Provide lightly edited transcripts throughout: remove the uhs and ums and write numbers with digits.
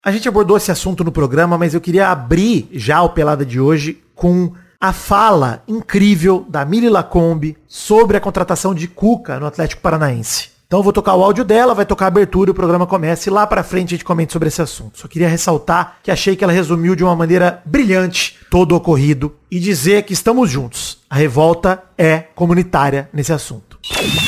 A gente abordou esse assunto no programa, mas eu queria abrir já o Pelada de hoje com a fala incrível da Mili Lacombe sobre a contratação de Cuca no Atlético Paranaense. Então eu vou tocar o áudio dela, vai tocar a abertura e o programa começa e lá pra frente a gente comenta sobre esse assunto. Só queria ressaltar que achei que ela resumiu de uma maneira brilhante todo o ocorrido e dizer que estamos juntos. A revolta é comunitária nesse assunto.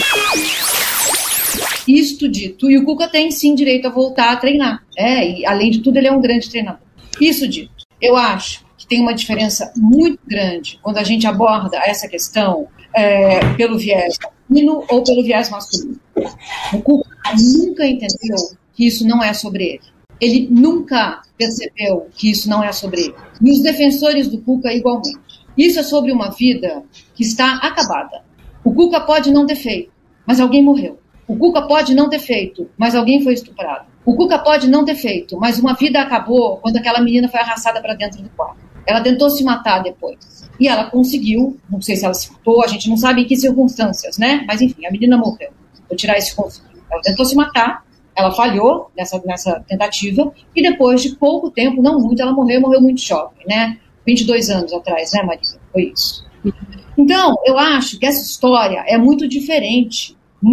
Isto dito, e o Cuca tem sim direito a voltar a treinar. E além de tudo ele é um grande treinador. Isso dito, eu acho que tem uma diferença muito grande quando a gente aborda essa questão pelo viés feminino ou pelo viés masculino. O Cuca nunca entendeu que isso não é sobre ele. Ele nunca percebeu que isso não é sobre ele. E os defensores do Cuca igualmente. Isso é sobre uma vida que está acabada. O Cuca pode não ter feito, mas alguém morreu. O Cuca pode não ter feito, mas alguém foi estuprado. O Cuca pode não ter feito, mas uma vida acabou quando aquela menina foi arrastada para dentro do quarto. Ela tentou se matar depois. E ela conseguiu, não sei se ela se matou, a gente não sabe em que circunstâncias, né? Mas enfim, a menina morreu. Vou tirar esse conceito. Ela tentou se matar, ela falhou nessa tentativa, e depois de pouco tempo, não muito, ela morreu muito jovem, né? 22 anos atrás, né, Maria? Foi isso. Então, eu acho que essa história é muito diferente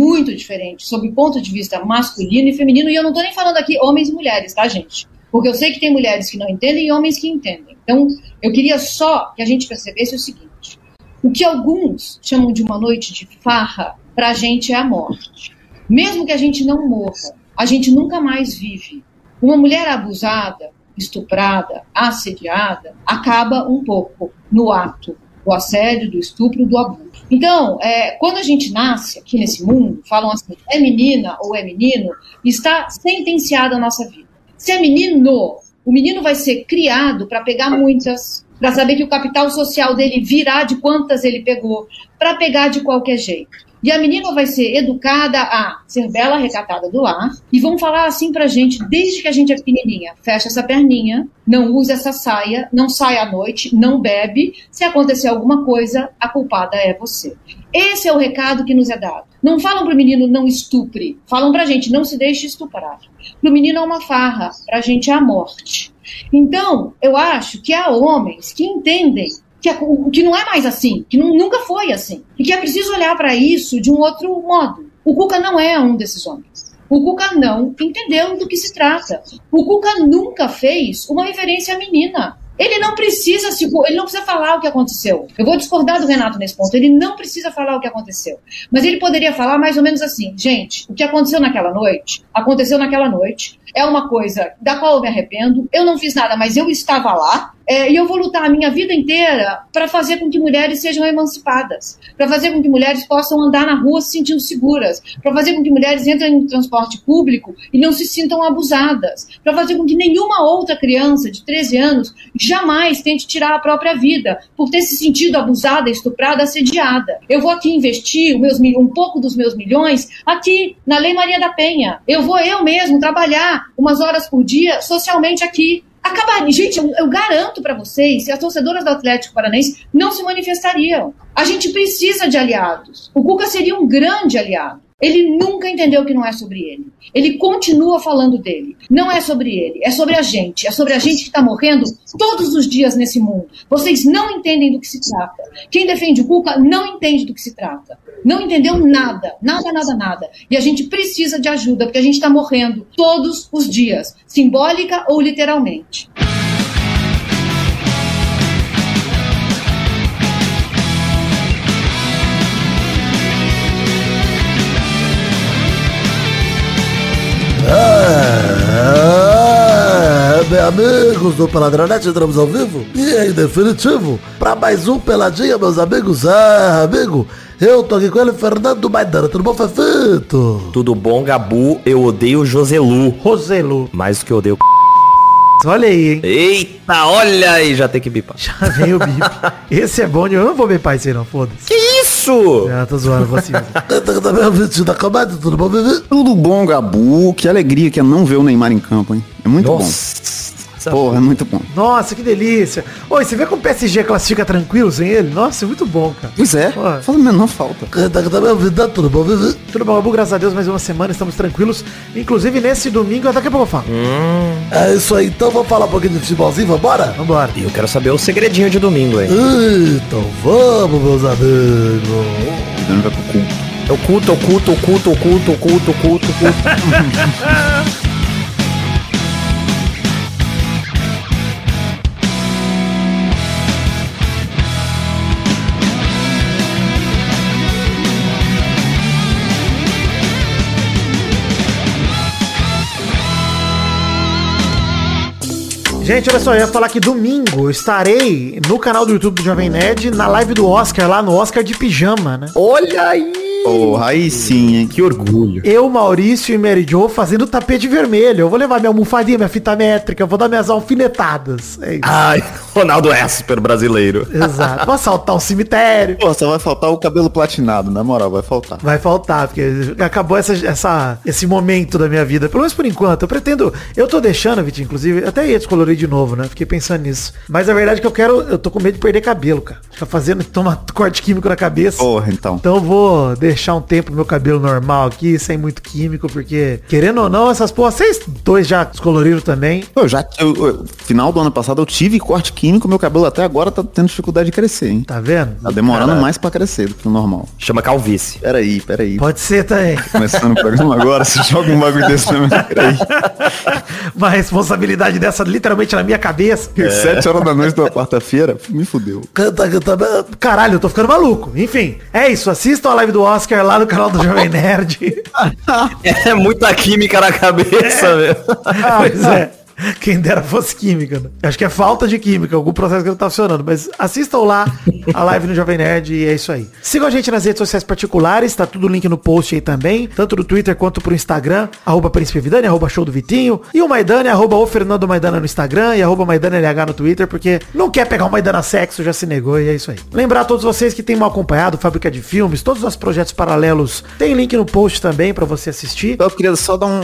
sob o ponto de vista masculino e feminino, e eu não estou nem falando aqui homens e mulheres, tá, gente? Porque eu sei que tem mulheres que não entendem e homens que entendem. Então, eu queria só que a gente percebesse o seguinte: o que alguns chamam de uma noite de farra, pra gente é a morte. Mesmo que a gente não morra, a gente nunca mais vive. Uma mulher abusada, estuprada, assediada, acaba um pouco no ato do assédio, do estupro, do abuso. Então, quando a gente nasce aqui nesse mundo, falam assim, é menina ou é menino, está sentenciada a nossa vida. Se é menino, o menino vai ser criado para pegar muitas, para saber que o capital social dele virá de quantas ele pegou, para pegar de qualquer jeito. E a menina vai ser educada a ser bela, recatada do lar, e vão falar assim pra gente, desde que a gente é pequenininha: fecha essa perninha, não usa essa saia, não sai à noite, não bebe, se acontecer alguma coisa, a culpada é você. Esse é o recado que nos é dado. Não falam pro menino não estupre, falam pra gente não se deixe estuprar. Pro menino é uma farra, pra gente é a morte. Então, eu acho que há homens que entendem que não é mais assim, que nunca foi assim, e que é preciso olhar para isso de um outro modo. O Cuca não é um desses homens. O Cuca não entendeu do que se trata. O Cuca nunca fez uma referência à menina. Ele não precisa falar o que aconteceu. Eu vou discordar do Renato nesse ponto. Ele não precisa falar o que aconteceu. Mas ele poderia falar mais ou menos assim: gente, o que aconteceu naquela noite, é uma coisa da qual eu me arrependo, eu não fiz nada, mas eu estava lá, e eu vou lutar a minha vida inteira para fazer com que mulheres sejam emancipadas, para fazer com que mulheres possam andar na rua se sentindo seguras, para fazer com que mulheres entrem no transporte público e não se sintam abusadas, para fazer com que nenhuma outra criança de 13 anos jamais tente tirar a própria vida por ter se sentido abusada, estuprada, assediada. Eu vou aqui investir um pouco dos meus milhões aqui na Lei Maria da Penha. Eu mesmo trabalhar umas horas por dia socialmente aqui. Acabaria. Gente, eu garanto para vocês que as torcedoras do Atlético Paranaense não se manifestariam. A gente precisa de aliados. O Cuca seria um grande aliado. Ele nunca entendeu que não é sobre ele. Ele continua falando dele. Não é sobre ele, é sobre a gente. É sobre a gente que está morrendo todos os dias nesse mundo. Vocês não entendem do que se trata. Quem defende o Cuca não entende do que se trata. Não entendeu nada. Nada. E a gente precisa de ajuda, porque a gente está morrendo todos os dias, simbólica ou literalmente. Bem, amigos do Peladronete, entramos ao vivo e em definitivo para mais um Peladinha, meus amigos. Amigo, eu tô aqui com ele, Fernando Maidana. Tudo bom, Fefito? Tudo bom, Gabu. Eu odeio Joselu. Roselu. Mais do que eu odeio. Olha aí, hein? Eita, olha aí, já tem que bipar. Já veio o bip. Esse é bom, eu não vou bipar esse aí não, foda-se. Que isso? Ah, tô zoando, você. Da comédia, tudo bom, bebê? Tudo bom, Gabu. Que alegria que é não ver o Neymar em campo, hein? É muito bom. Porra, é muito bom. Nossa, que delícia. Oi, você vê como o PSG classifica tranquilo sem ele? Nossa, é muito bom, cara. Pois é, Porra. faz a menor falta. Tá me ouvindo? Tudo bom, Vivi? Tudo bom, Babu, graças a Deus, mais uma semana, estamos tranquilos. Inclusive, nesse domingo, daqui a pouco eu falo. É isso aí, então vamos falar um pouquinho de futebolzinho, vambora? Vambora. E eu quero saber o segredinho de domingo, hein? Então vamos, meus amigos. Cuidando vai pro culto. O culto. Gente, olha só, eu ia falar que domingo eu estarei no canal do YouTube do Jovem Nerd, na live do Oscar, lá no Oscar de pijama, né? Olha aí! Porra, aí sim, hein? Que orgulho. Eu, Maurício e Mary Jo fazendo tapete vermelho. Eu vou levar minha almofadinha, minha fita métrica, eu vou dar minhas alfinetadas. É isso. Ai, Ronaldo Esper brasileiro. Exato. Vou assaltar um cemitério. Pô, só vai faltar o cabelo platinado, na moral, vai faltar. Vai faltar, porque acabou esse momento da minha vida. Pelo menos por enquanto. Eu tô deixando, Vitinho, inclusive, até ia descolorir de novo, né? Fiquei pensando nisso. Mas a verdade é que eu tô com medo de perder cabelo, cara. Ficar fazendo, tomar corte químico na cabeça. Porra, então. Então eu vou deixar um tempo meu cabelo normal aqui, sem muito químico, porque, querendo ou não, essas porra, vocês dois já descoloriram também. Pô, final do ano passado eu tive corte químico, meu cabelo até agora tá tendo dificuldade de crescer, hein? Tá vendo? Tá demorando mais pra crescer do que o normal. Chama calvície. Peraí. Pode ser também. Começando o programa agora, você joga um bagulho desse na minha peraí. Uma responsabilidade dessa literalmente na minha cabeça. 7 horas da noite da quarta-feira, me fudeu. Canta. Caralho, eu tô ficando maluco. Enfim, é isso. Assistam a live do Oscar lá no canal do Jovem Nerd. É muita química na cabeça, velho. Pois é. Quem dera fosse química, né? Acho que é falta de química, algum processo que não tá funcionando. Mas assistam lá a live no Jovem Nerd e é isso aí. Sigam a gente nas redes sociais particulares, tá tudo link no post aí também, tanto no Twitter quanto pro Instagram, @Príncipe Vidani, @Show do Vitinho, e o Maidana, @o Fernando Maidana no Instagram e @MaidanLH no Twitter, porque não quer pegar o Maidana sexo, já se negou e é isso aí. Lembrar a todos vocês que tem mal acompanhado, Fábrica de Filmes, todos os nossos projetos paralelos, tem link no post também pra você assistir. Eu queria só dar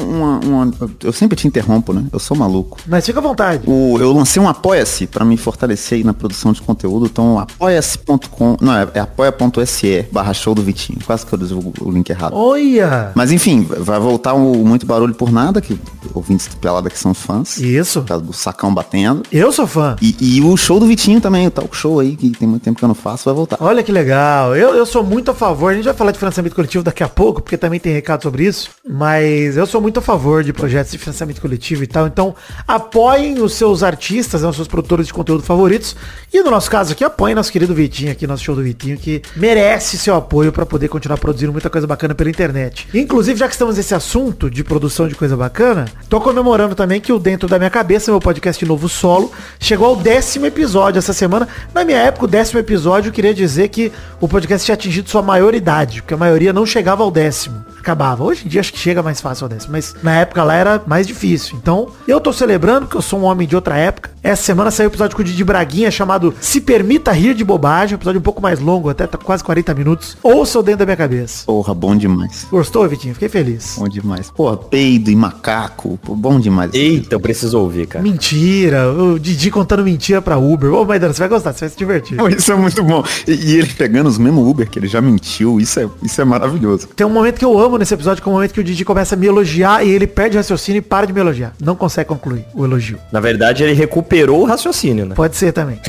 eu sempre te interrompo, né? Eu sou maluco. Mas fica à vontade. Eu lancei um Apoia-se pra me fortalecer aí na produção de conteúdo, então apoia-se.com, não, é apoia.se/show do Vitinho. Quase que eu dei o link errado. Olha! Mas enfim, vai voltar o Muito Barulho por Nada, que ouvintes do Pelada que são fãs. Isso. Por causa do sacão batendo. Eu sou fã. E o show do Vitinho também, o talk show aí, que tem muito tempo que eu não faço, vai voltar. Olha que legal. Eu sou muito a favor. A gente vai falar de financiamento coletivo daqui a pouco, porque também tem recado sobre isso. Mas eu sou muito a favor de projetos de financiamento coletivo e tal. Então, apoiem os seus artistas, né, os seus produtores de conteúdo favoritos. E no nosso caso aqui, apoiem nosso querido Vitinho aqui, nosso show do Vitinho, que merece seu apoio para poder continuar produzindo muita coisa bacana pela internet. Inclusive, já que estamos nesse assunto de produção de coisa bacana, tô comemorando também que o Dentro da Minha Cabeça, meu podcast novo solo, chegou ao 10º episódio essa semana. Na minha época, o 10º episódio queria dizer que o podcast tinha atingido sua maioridade, porque a maioria não chegava ao 10º. Acabava. Hoje em dia acho que chega mais fácil ao 10º, mas na época lá era mais difícil. Então, eu tô celebrando, que eu sou um homem de outra época. Essa semana saiu um episódio com o Didi Braguinha chamado Se Permita Rir de Bobagem, um episódio um pouco mais longo, até tá quase 40 minutos. Ouça o Dentro da Minha Cabeça. Porra, bom demais. Gostou, Vitinho? Fiquei feliz. Bom demais. Porra, peido e macaco, pô, bom demais. Eita, eu preciso ouvir, cara. Mentira, o Didi contando mentira pra Uber. Ô, Maidana, você vai gostar, você vai se divertir. Isso é muito bom. E ele pegando os mesmos Uber que ele já mentiu, isso é maravilhoso. Tem um momento que eu amo nesse episódio, que é o momento que o Didi começa a me elogiar e ele perde o raciocínio e para de me elogiar. Não consegue concluir o elogio. Na verdade, ele recuperou o raciocínio, né? Pode ser também.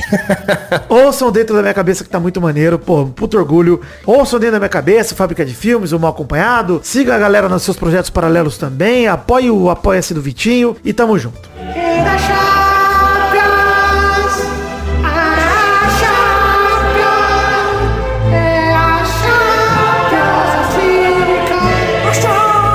Ouçam Dentro da Minha Cabeça, que tá muito maneiro. Pô, puto orgulho. Ouçam Dentro da Minha Cabeça, Fábrica de Filmes, o Mal Acompanhado. Siga a galera nos seus projetos paralelos também. Apoie o Apoia-se do Vitinho. E tamo junto.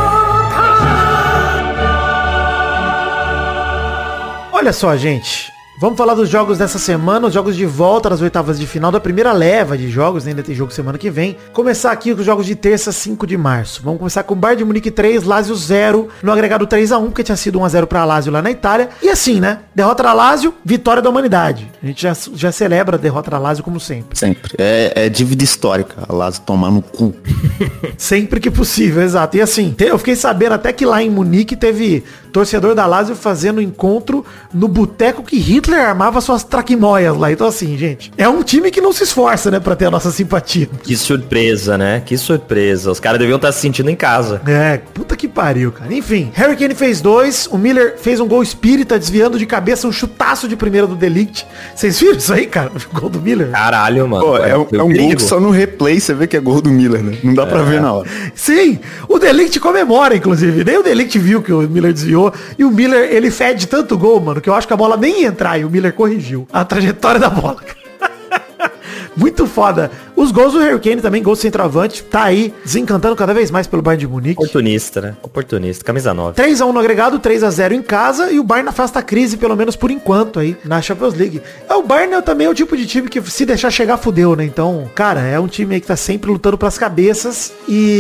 Olha só, gente. Vamos falar dos jogos dessa semana, os jogos de volta das oitavas de final da primeira leva de jogos, ainda tem jogo semana que vem. Começar aqui com os jogos de terça, 5 de março. Vamos começar com Bayern de Munique 3, Lazio 0, no agregado 3-1, porque tinha sido 1-0 pra Lazio lá na Itália. E assim, né? Derrota da Lazio, vitória da humanidade. A gente já celebra a derrota da Lazio como sempre. Sempre. É dívida histórica, a Lazio tomar no cu. Sempre que possível, exato. E assim, eu fiquei sabendo até que lá em Munique teve torcedor da Lazio fazendo encontro no boteco que Hitler armava suas traquimóias lá. Então assim, gente, é um time que não se esforça, né, pra ter a nossa simpatia. Que surpresa, né? Que surpresa. Os caras deviam estar se sentindo em casa. É, puta que pariu, cara. Enfim, Harry Kane fez 2, o Miller fez um gol espírita, desviando de cabeça um chutaço de primeira do De Ligt. Vocês viram isso aí, cara? O gol do Miller? Caralho, mano. Pô, é um gol que só no replay você vê que é gol do Miller, né? Não dá pra ver na hora. Sim, o De Ligt comemora, inclusive. Nem o De Ligt viu que o Miller desviou. E o Miller, ele fede tanto gol, mano, que eu acho que a bola nem ia entrar. E o Miller corrigiu a trajetória da bola. Muito foda. Os gols do Harry Kane também, gol de centroavante, tá aí desencantando cada vez mais pelo Bayern de Munique. Oportunista, né? Oportunista. Camisa 9. 3-1 no agregado, 3-0 em casa, e o Bayern afasta a crise, pelo menos por enquanto, aí, na Champions League. O Bayern também é o tipo de time que se deixar chegar, fudeu, né? Então, cara, é um time aí que tá sempre lutando pras cabeças.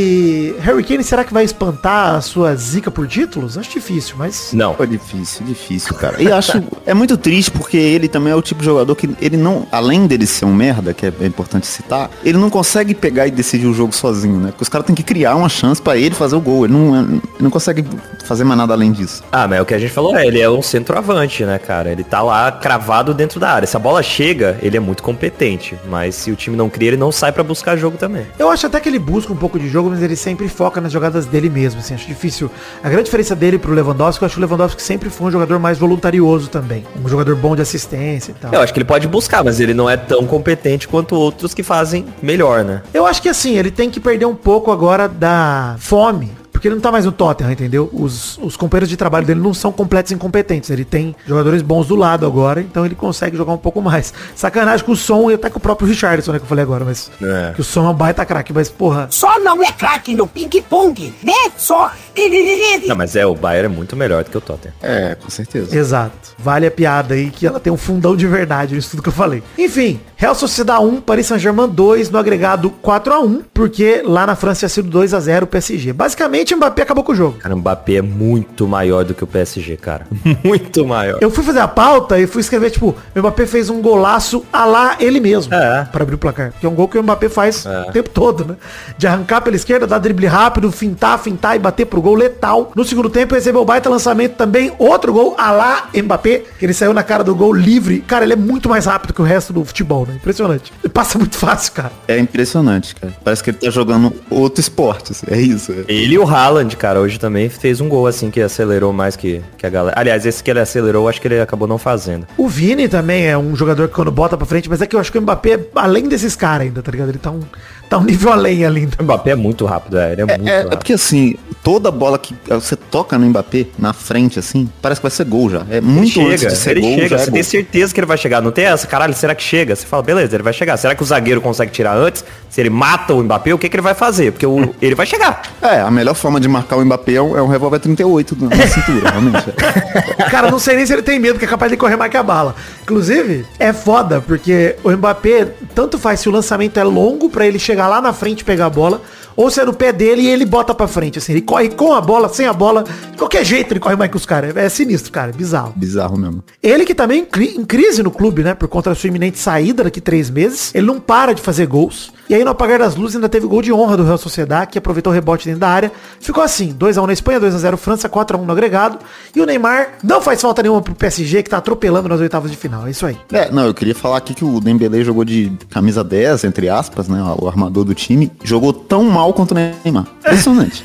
E Harry Kane, será que vai espantar a sua zica por títulos? Acho difícil, mas... Não. É difícil, cara. E acho, é muito triste porque ele também é o tipo de jogador que ele não, além dele ser um merda, que é importante citar, ele não consegue pegar e decidir o jogo sozinho, né? Porque os caras têm que criar uma chance pra ele fazer o gol. Ele não consegue fazer mais nada além disso. Ah, mas é o que a gente falou, ele é um centroavante, né, cara? Ele tá lá cravado dentro da área. Se a bola chega, ele é muito competente. Mas se o time não cria, ele não sai pra buscar jogo também. Eu acho até que ele busca um pouco de jogo, mas ele sempre foca nas jogadas dele mesmo, assim. Acho difícil. A grande diferença dele pro Lewandowski, eu acho que o Lewandowski sempre foi um jogador mais voluntarioso também. Um jogador bom de assistência e tal. Eu acho que ele pode buscar, mas ele não é tão competente quanto outros que fazem melhor, né? Eu acho que assim, ele tem que perder um pouco agora da fome. Porque ele não tá mais no Tottenham, entendeu? Os companheiros de trabalho dele não são completos incompetentes. Ele tem jogadores bons do lado agora, então ele consegue jogar um pouco mais. Sacanagem com o Son e até com o próprio Richarlison, né, que eu falei agora, mas... É. Que o Son é um baita craque, mas porra... Só não é craque no ping-pong, né? Só... Não, mas o Bayern é muito melhor do que o Tottenham. É, com certeza. Exato. Vale a piada aí que ela tem um fundão de verdade, isso tudo que eu falei. Enfim, Real Sociedad 1, Paris Saint-Germain 2, no agregado 4-1, porque lá na França tinha sido 2-0 o PSG. Basicamente, o Mbappé acabou com o jogo. Cara, o Mbappé é muito maior do que o PSG, cara. Muito maior. Eu fui fazer a pauta e fui escrever, tipo, o Mbappé fez um golaço a lá ele mesmo, pra abrir o placar. Que é um gol que o Mbappé faz o tempo todo, né? De arrancar pela esquerda, dar drible rápido, fintar e bater pro gol letal. No segundo tempo, recebeu o baita lançamento também, outro gol a lá Mbappé, que ele saiu na cara do gol livre. Cara, ele é muito mais rápido que o resto do futebol, né? Impressionante. Ele passa muito fácil, cara. É impressionante, cara. Parece que ele tá jogando outro esporte, assim. É isso. Ele e o Haaland, cara, hoje também fez um gol, assim, que acelerou mais que a galera. Aliás, esse que ele acelerou, acho que ele acabou não fazendo. O Vini também é um jogador que quando bota pra frente, mas é que eu acho que o Mbappé é além desses caras ainda, tá ligado? Ele tá um nível além ali. O Mbappé é muito rápido, ele é muito rápido. É porque, assim, toda bola que você toca no Mbappé, na frente, assim, parece que vai ser gol já. É muito ele antes de ser ele gol, chega, já você tem certeza que ele vai chegar. Não tem essa, caralho, será que chega? Você fala, beleza, ele vai chegar. Será que o zagueiro consegue tirar antes? Se ele mata o Mbappé, o que ele vai fazer? Porque ele vai chegar. A melhor forma de marcar o Mbappé é um revólver 38 na cintura, realmente. Cara, não sei nem se ele tem medo, que é capaz de correr mais que a bala. Inclusive, é foda, porque o Mbappé, tanto faz se o lançamento é longo pra ele chegar lá na frente e pegar a bola, ou se é no pé dele e ele bota pra frente, assim. Ele corre com a bola, sem a bola, de qualquer jeito ele corre mais que os caras. É sinistro, cara, é bizarro. Bizarro mesmo. Ele que também em crise no clube, né, por conta da sua iminente saída daqui 3 meses, ele não para de fazer gols. E aí no apagar das luzes ainda teve gol de honra do Real Sociedad, que aproveitou o rebote dentro da área. Ficou assim, 2-1 na Espanha, 2-0 França, 4-1 no agregado. E o Neymar não faz falta nenhuma pro PSG, que tá atropelando nas oitavas de final. É isso aí. Não, eu queria falar aqui que o Dembélé jogou de camisa 10, entre aspas, né, o armador do time, jogou tão mal quanto o Neymar. Impressionante.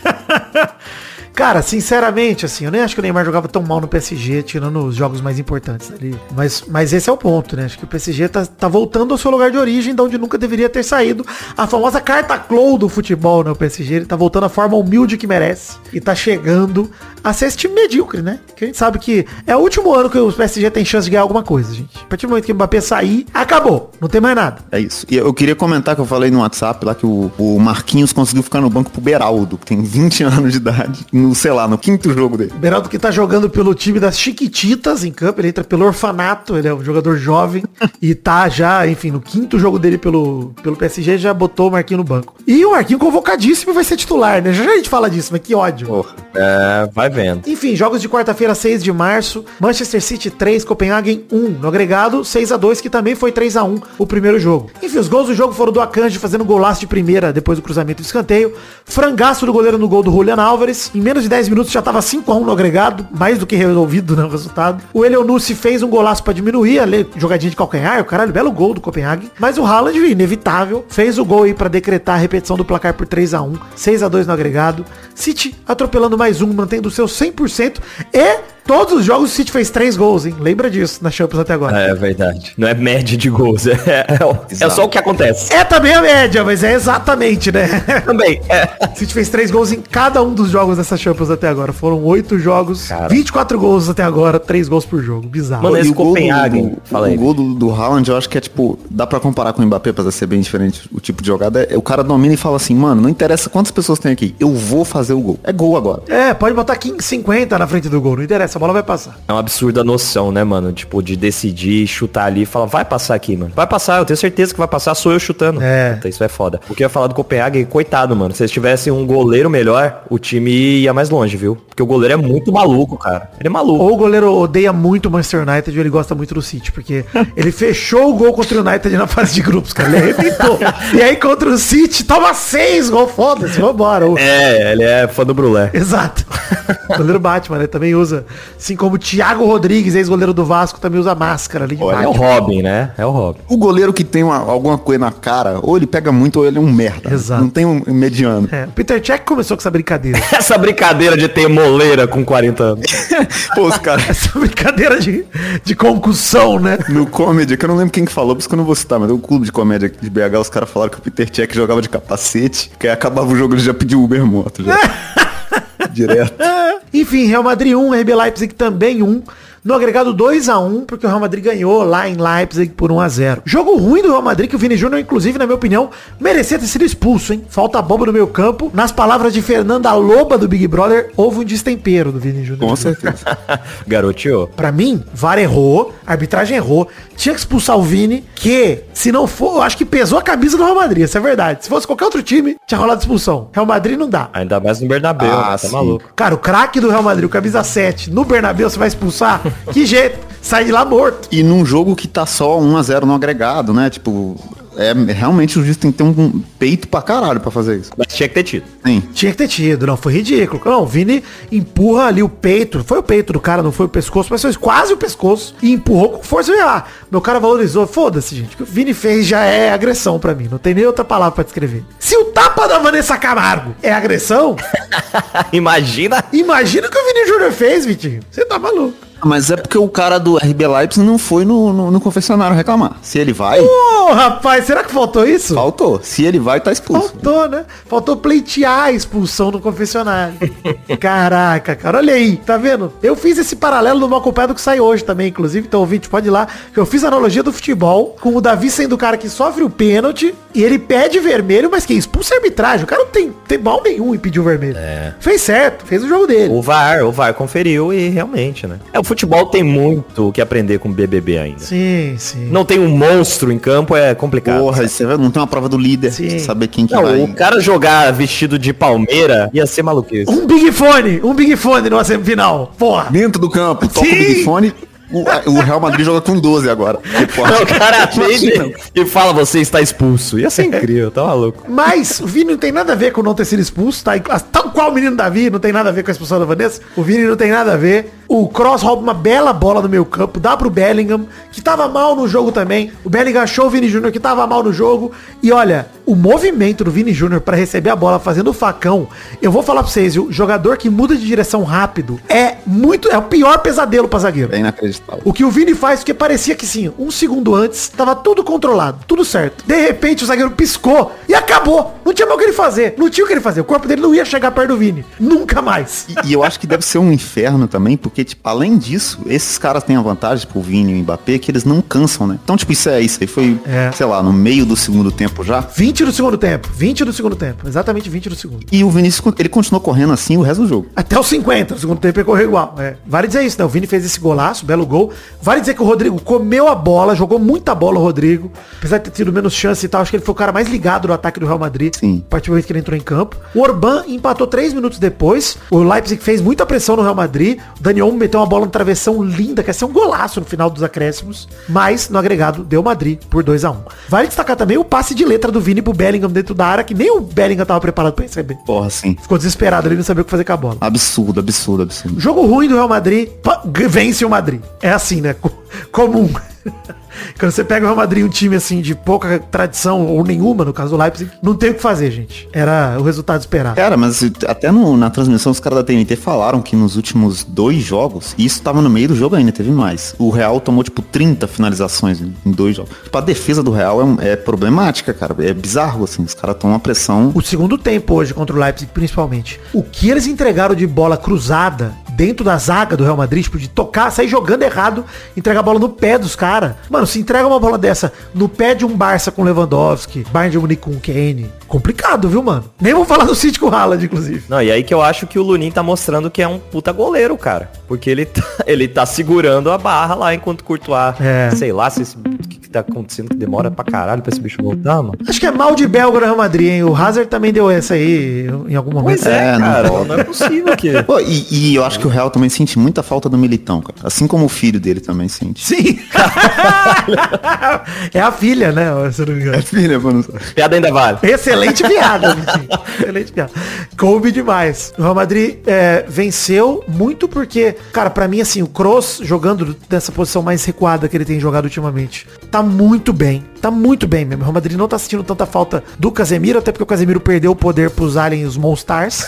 Cara, sinceramente, assim, eu nem acho que o Neymar jogava tão mal no PSG, tirando os jogos mais importantes ali. Mas esse é o ponto, né? Acho que o PSG tá voltando ao seu lugar de origem, de onde nunca deveria ter saído. A famosa carta Clou do futebol, né? O PSG, ele tá voltando à forma humilde que merece. E tá chegando a ser esse time medíocre, né? Que a gente sabe que é o último ano que o PSG tem chance de ganhar alguma coisa, gente. A partir do momento que o Mbappé sair, acabou. Não tem mais nada. É isso. E eu queria comentar que eu falei no WhatsApp lá que o Marquinhos conseguiu ficar no banco pro Beraldo, que tem 20 anos de idade. sei lá, no quinto jogo dele. Beraldo que tá jogando pelo time das Chiquititas em campo, ele entra pelo orfanato, ele é um jogador jovem e tá já, enfim, no quinto jogo dele pelo PSG, já botou o Marquinhos no banco. E o Marquinhos convocadíssimo e vai ser titular, né? Já a gente fala disso, mas que ódio. Porra, vai vendo. Enfim, jogos de quarta-feira, 6 de março, Manchester City 3, Copenhagen 1. No agregado, 6-2, que também foi 3-1 o primeiro jogo. Enfim, os gols do jogo foram do Akanji fazendo golaço de primeira depois do cruzamento do escanteio. Frangaço do goleiro no gol do Julian Álvares. Em menos de 10 minutos já tava 5-1 no agregado, mais do que resolvido, né, o resultado. O Elionussi fez um golaço pra diminuir, ali, jogadinha de calcanhar, caralho, belo gol do Copenhagen. Mas o Haaland, inevitável, fez o gol aí pra decretar a repetição do placar por 3-1, 6-2 no agregado. City atropelando mais um, mantendo o seu 100% e todos os jogos o City fez 3 gols, hein? Lembra disso na Champions até agora. É verdade. Não é média de gols, é só o que acontece. É também a média, mas é exatamente, né? Também. O City fez 3 gols em cada um dos jogos dessa Champions até agora. Foram 8 jogos, cara. 24 gols até agora, 3 gols por jogo. Bizarro. Mano, esse Copenhagen, o gol do Haaland, eu acho que é tipo, dá pra comparar com o Mbappé, pra ser bem diferente o tipo de jogada. O cara domina e fala assim, mano, não interessa quantas pessoas tem aqui, eu vou fazer o gol. É gol agora. Pode botar 50 na frente do gol, não interessa, a bola vai passar. É um absurdo a noção, né, mano? Tipo, de decidir, chutar ali e falar, vai passar aqui, mano. Vai passar, eu tenho certeza que vai passar, sou eu chutando. Puta, isso é foda. O que eu ia falar do Copenhagen, coitado, mano. Se eles tivessem um goleiro melhor, o time ia mais longe, viu? Porque o goleiro é muito maluco, cara. Ele é maluco. Ou o goleiro odeia muito o Manchester United ou ele gosta muito do City, porque ele fechou o gol contra o United na fase de grupos, cara. Ele arrebentou. E aí contra o City, toma 6 gols, foda-se, vambora. Ele é fã do Brulé. Exato. O goleiro Batman, né? Também usa, assim como o Thiago Rodrigues, ex-goleiro do Vasco, também usa máscara ali de É o Robin, né? É o Robin. O goleiro que tem alguma coisa na cara, ou ele pega muito ou ele é um merda. Exato. Não tem um mediano. O Peter Cech começou com essa brincadeira. Essa brincadeira de ter moleira com 40 anos. Pô, os caras... Essa brincadeira de concussão, né? No comedy, que eu não lembro quem que falou, por isso que eu não vou citar, mas o clube de comédia de BH, os caras falaram que o Peter Cech jogava de capacete, que aí acabava o jogo, ele já pediu Uber moto. Já. Direto. Enfim, Real Madrid 1, RB Leipzig também 1. No agregado 2-1, porque o Real Madrid ganhou lá em Leipzig por 1-0. Jogo ruim do Real Madrid, que o Vini Júnior, inclusive, na minha opinião, merecia ter sido expulso, hein? Falta bomba no meio campo. Nas palavras de Fernanda Loba, do Big Brother, houve um destempero do Vini Júnior. Com certeza. Garoteou. Pra mim, VAR errou, a arbitragem errou. Tinha que expulsar o Vini, que, se não for, eu acho que pesou a camisa do Real Madrid, isso é verdade. Se fosse qualquer outro time, tinha rolado expulsão. Real Madrid não dá. Ainda mais no Bernabéu, né? Tá maluco. Cara, o craque do Real Madrid, o camisa 7, no Bernabéu, você vai expulsar? Que jeito? Sai de lá morto. E num jogo que tá só 1-0 no agregado, né? Tipo, realmente o juiz tem que ter um peito pra caralho pra fazer isso. Mas tinha que ter tido. Sim. Tinha que ter tido, não, foi ridículo. Não, o Vini empurra ali o peito, foi o peito do cara, não foi o pescoço, mas foi quase o pescoço e empurrou com força. Meu cara valorizou, foda-se, gente. O que o Vini fez já é agressão pra mim, não tem nem outra palavra pra descrever. Se o tapa da Vanessa Camargo é agressão, Imagina o que o Vini Júnior fez, Vitinho. Você tá maluco. Mas é porque o cara do RB Leipzig não foi no confessionário reclamar. Se ele vai... Rapaz, será que faltou isso? Faltou. Se ele vai, tá expulso. Faltou, né? Faltou pleitear a expulsão no confessionário. Caraca, cara, olha aí, tá vendo? Eu fiz esse paralelo no Mal Acompanhado que sai hoje também, inclusive, então ouvinte, pode ir lá, que eu fiz a analogia do futebol, com o Davi sendo o cara que sofre o pênalti, e ele pede vermelho, mas quem expulsa é a arbitragem. O cara não tem mal nenhum em pedir o vermelho. Fez certo, fez o jogo dele. O VAR conferiu e realmente, né? O futebol tem muito o que aprender com o BBB ainda. Sim, sim. Não tem um monstro em campo, é complicado. Porra, você não tem uma prova do líder, Sim. saber quem que Não, vai... o cara jogar vestido de Palmeira ia ser maluquice. Um Big Fone numa semifinal. Porra. Dentro do campo, toca o Sim. Big Fone... O Real Madrid joga com 12 agora. Não, o cara atende e fala, você está expulso. Ia ser incrível, tá maluco. Mas o Vini não tem nada a ver com não ter sido expulso, tá? Tal qual o menino Davi, não tem nada a ver com a expulsão da Vanessa. O Vini não tem nada a ver. O Kroos rouba uma bela bola no meio campo, dá pro Bellingham, que tava mal no jogo também. O Bellingham achou o Vini Júnior, que tava mal no jogo. E olha, o movimento do Vini Júnior pra receber a bola fazendo o facão, eu vou falar pra vocês, o jogador que muda de direção rápido é o pior pesadelo pra zagueiro. É inacreditável. O que o Vini faz, porque parecia que sim, um segundo antes, tava tudo controlado, tudo certo. De repente o zagueiro piscou e acabou. Não tinha mais o que ele fazer. Não tinha o que ele fazer. O corpo dele não ia chegar perto do Vini. Nunca mais. E eu acho que deve ser um inferno também, porque, tipo, além disso, esses caras têm a vantagem, tipo, o Vini e o Mbappé, que eles não cansam, né? Então, tipo, isso aí foi, sei lá, no meio do segundo tempo já. 20 do segundo tempo. 20 do segundo tempo. Exatamente 20 do segundo. E o Vinícius, ele continuou correndo assim o resto do jogo. Até os 50, o segundo tempo ele correu igual. Vale dizer isso, né? O Vini fez esse golaço, belo gol. Vale dizer que o Rodrigo comeu a bola, jogou muita bola o Rodrigo. Apesar de ter tido menos chance e tal, acho que ele foi o cara mais ligado no ataque do Real Madrid. Sim. A partir do momento que ele entrou em campo. O Orban empatou 3 minutos depois. O Leipzig fez muita pressão no Real Madrid. O Dani Olmo meteu uma bola no travessão linda, que ia ser um golaço no final dos acréscimos. Mas, no agregado, deu Madrid por 2-1. Vale destacar também o passe de letra do Vini pro Bellingham dentro da área, que nem o Bellingham tava preparado pra receber. Porra, sim. Ficou desesperado, ele não sabia o que fazer com a bola. Absurdo. Jogo ruim do Real Madrid, vence o Madrid. É assim, né? Comum. Quando você pega o Real Madrid, um time assim de pouca tradição, ou nenhuma, no caso do Leipzig, não tem o que fazer, gente. Era o resultado esperado. Cara, mas até na transmissão os caras da TNT falaram que nos últimos 2 jogos, e isso tava no meio do jogo ainda, teve mais. O Real tomou, 30 finalizações em 2 jogos. A defesa do Real é problemática, cara. É bizarro, assim. Os caras tomam uma pressão. O segundo tempo hoje contra o Leipzig, principalmente. O que eles entregaram de bola cruzada dentro da zaga do Real Madrid, de tocar, sair jogando errado, entregar a bola no pé dos caras. Mano, se entrega uma bola dessa no pé de um Barça com Lewandowski, Bayern de Munique com Kane, complicado, viu, mano? Nem vou falar do City com o Haaland, inclusive. Não, e aí que eu acho que o Lunin tá mostrando que é um puta goleiro, cara. Porque ele tá segurando a barra lá enquanto o Courtois, sei lá, o que tá acontecendo que demora pra caralho pra esse bicho voltar, mano. Acho que é mal de belga no Real Madrid, hein? O Hazard também deu essa aí em algum momento. Pois é, cara, não é possível que... Pô, e eu acho que o Real também sente muita falta do Militão, cara. Assim como o filho dele também sente. Sim! É a filha, né? Se eu não me engano. É filha, mano. Piada ainda vale. Excelente piada, Vitinho. Excelente piada. Coube demais. O Real Madrid venceu muito porque, cara, pra mim, assim, o Kroos jogando dessa posição mais recuada que ele tem jogado ultimamente, tá muito bem. Tá muito bem mesmo. O Real Madrid não tá sentindo tanta falta do Casemiro, até porque o Casemiro perdeu o poder pra usarem os Monstars.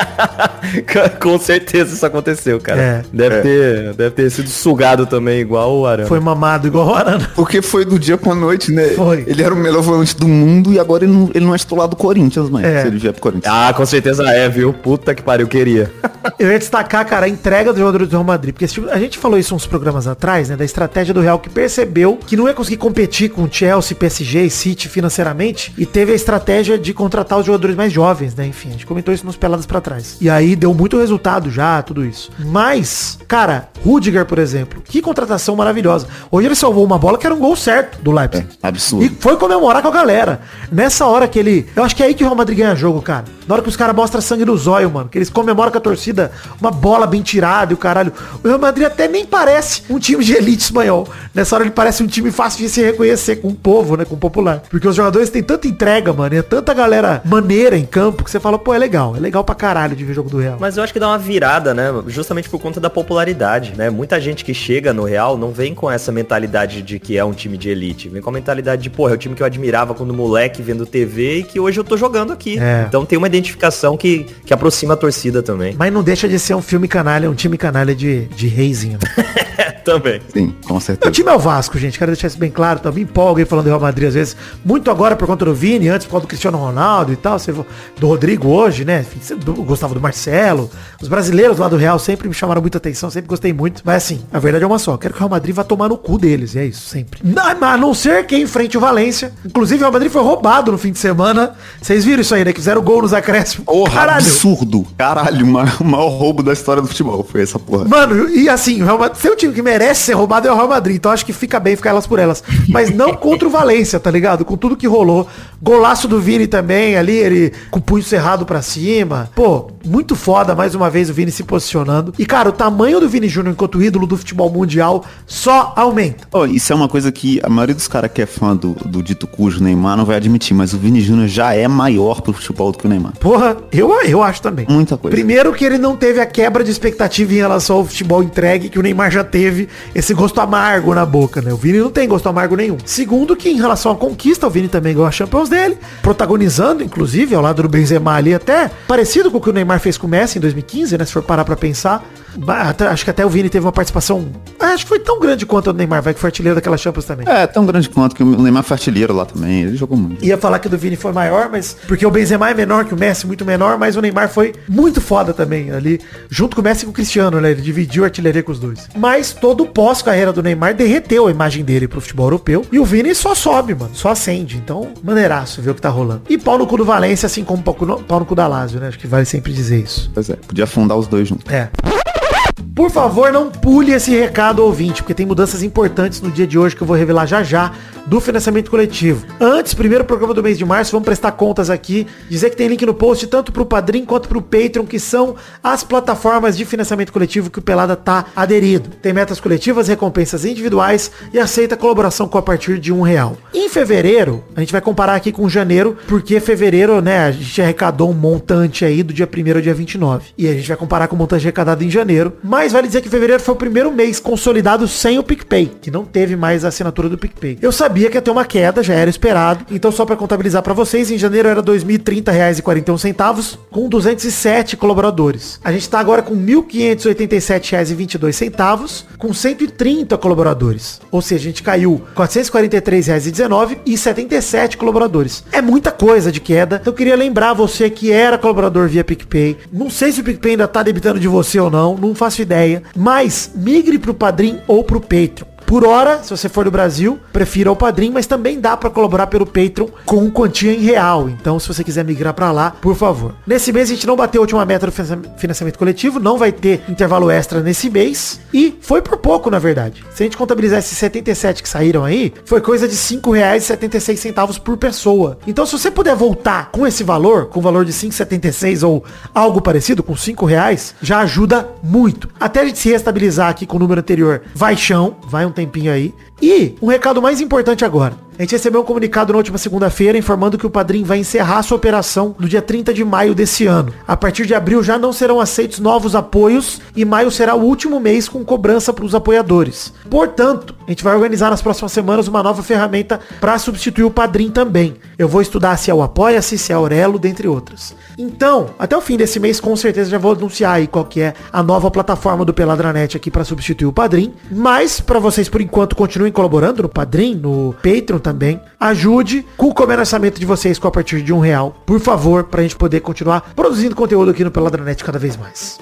Com certeza isso aconteceu, cara. Deve ter sido sugado também, igual o Arana. Foi mamado igual o Arana. Porque foi do dia pra noite, né? Foi. Ele era o melhor volante do mundo e agora ele não é titular do Corinthians, mas se ele vier pro Corinthians. Ah, com certeza viu? Puta que pariu, queria. Eu ia destacar, cara, a entrega dos jogadores do Real Madrid. Porque a gente falou isso uns programas atrás, né? Da estratégia do Real, que percebeu que não ia conseguir competir com o Chelsea, PSG e City financeiramente. E teve a estratégia de contratar os jogadores mais jovens, né? Enfim, a gente comentou isso nos Peladas pra trás. E aí deu muito resultado já, tudo isso. Mas, cara, Rudiger, por exemplo, que contratação maravilhosa. Hoje ele salvou uma bola que era um gol certo do Leipzig. Absurdo. E foi comemorar com a galera. Nessa hora que ele... Eu acho que é aí que o Real Madrid ganha jogo, cara. Na hora que os caras mostram sangue no zóio, mano. Que eles comemoram com a torcida, uma bola bem tirada e o caralho. O Real Madrid até nem parece um time de elite espanhol. Nessa hora ele parece um time fácil de se reconhecer com o povo, né? Com o popular. Porque os jogadores têm tanta entrega, mano. E é tanta galera maneira em campo que você fala, pô, é legal. É legal pra caralho de ver o jogo do Real. Mas eu acho que dá uma virada, né? Justamente por conta da popularidade, né? Muita gente que chega no Real não vem com essa mentalidade de que é um time de elite. Vem com a mentalidade de, porra, é o time que eu admirava quando moleque vendo TV e que hoje eu tô jogando aqui. Então tem uma identificação que aproxima a torcida também. Mas não deixa de ser um filme canalha, um time canalha de reizinho, né? Também. Sim, com certeza. O time é o Vasco, gente. Quero deixar isso bem claro. Também empolga aí falando do Real Madrid às vezes. Muito agora por conta do Vini, antes por conta do Cristiano Ronaldo e tal. Do Rodrigo hoje, né? Gostava do Marcelo. Os brasileiros lá do Real sempre me chamaram muita atenção. Sempre gostei muito. Mas assim, a verdade é uma só. Quero que o Real Madrid vá tomar no cu deles. E é isso, sempre. A não ser que enfrente o Valência. Inclusive o Real Madrid foi roubado no fim de semana. Vocês viram isso aí, né? Que fizeram gol nos acréscimos. Porra, caralho. Absurdo. Caralho, o maior roubo da história do futebol. Foi essa porra. Mano, e assim, o Real Madrid, se é um time que merece ser roubado é o Real Madrid. Então acho que fica bem ficar elas por elas. Mas não contra o Valência, tá ligado? Com tudo que rolou. Golaço do Vini também ali, ele com o punho cerrado pra cima. Pô, muito foda mais uma vez o Vini se posicionando. E cara, o tamanho do Vini Júnior enquanto ídolo do futebol mundial só aumenta. Oh, isso é uma coisa que a maioria dos caras que é fã do dito cujo Neymar não vai admitir, mas o Vini Júnior já é maior pro futebol do que o Neymar. Porra, eu acho também. Muita coisa. Primeiro que ele não teve a quebra de expectativa em relação ao futebol entregue que o Neymar já teve, esse gosto amargo na boca, né? O Vini não tem gosto amargo nenhum. Segundo que em relação à conquista, o Vini também ganhou a Champions dele, protagonizando, inclusive, ao lado do Benzema ali, até parecido com o que o Neymar fez com o Messi em 2015, né? Se for parar pra pensar. Acho que até o Vini teve uma participação, acho que foi tão grande quanto o Neymar, vai, que foi artilheiro daquela Champions também. Tão grande quanto que o Neymar foi artilheiro lá também, ele jogou muito. Ia falar que o do Vini foi maior, mas porque o Benzema é menor que o Messi, muito menor, mas o Neymar foi muito foda também ali, junto com o Messi e com o Cristiano, né? Ele dividiu a artilharia com os dois. Mas todo o pós-carreira do Neymar derreteu a imagem dele pro futebol europeu, e o Vini só sobe, mano, só acende. Então, maneiraço ver o que tá rolando. E pau no cu do Valência, assim como pau no cu da Lazio, né? Acho que vale sempre dizer isso. Pois é, podia afundar os dois juntos. Por favor, não pule esse recado, ouvinte, porque tem mudanças importantes no dia de hoje que eu vou revelar já do financiamento coletivo. Antes, primeiro programa do mês de março, vamos prestar contas aqui, dizer que tem link no post tanto pro Padrim quanto pro Patreon, que são as plataformas de financiamento coletivo que o Pelada tá aderido. Tem metas coletivas, recompensas individuais e aceita colaboração com a partir de R$1. Em fevereiro, a gente vai comparar aqui com janeiro, porque fevereiro, né, a gente arrecadou um montante aí do dia 1º ao dia 29. E a gente vai comparar com o montante arrecadado em janeiro, mas vale dizer que fevereiro foi o primeiro mês consolidado sem o PicPay, que não teve mais a assinatura do PicPay. Eu sabia que ia ter uma queda, já era esperado, então só para contabilizar para vocês, em janeiro era R$ 2.030,41, com 207 colaboradores. A gente tá agora com R$ 1.587,22, com 130 colaboradores. Ou seja, a gente caiu R$ 443,19 e 77 colaboradores. É muita coisa de queda, então eu queria lembrar você que era colaborador via PicPay. Não sei se o PicPay ainda tá debitando de você ou não faço ideia, mas migre pro Padrim ou pro Patreon. Por hora, se você for do Brasil, prefira o Padrim, mas também dá pra colaborar pelo Patreon com quantia em real. Então, se você quiser migrar pra lá, por favor. Nesse mês a gente não bateu a última meta do financiamento coletivo, não vai ter intervalo extra nesse mês. E foi por pouco, na verdade. Se a gente contabilizar esses 77 que saíram aí, foi coisa de R$ 5,76 por pessoa. Então, se você puder voltar com esse valor, com o valor de 5,76 ou algo parecido, com R$5, já ajuda muito. Até a gente se reestabilizar aqui com o número anterior, vai um tempinho aí. E um recado mais importante agora. A gente recebeu um comunicado na última segunda-feira informando que o Padrim vai encerrar sua operação no dia 30 de maio desse ano. A partir de abril já não serão aceitos novos apoios e maio será o último mês com cobrança para os apoiadores. Portanto, a gente vai organizar nas próximas semanas uma nova ferramenta para substituir o Padrim também. Eu vou estudar se é o Apoia-se, se é a Aurelo, dentre outras. Então, até o fim desse mês, com certeza já vou anunciar aí qual que é a nova plataforma do Peladranet aqui para substituir o Padrim. Mas, para vocês, por enquanto, continuem colaborando no Padrim, no Patreon também. Ajude com o comerciamento de vocês com a partir de R$1, por favor, pra gente poder continuar produzindo conteúdo aqui no Peladranet cada vez mais.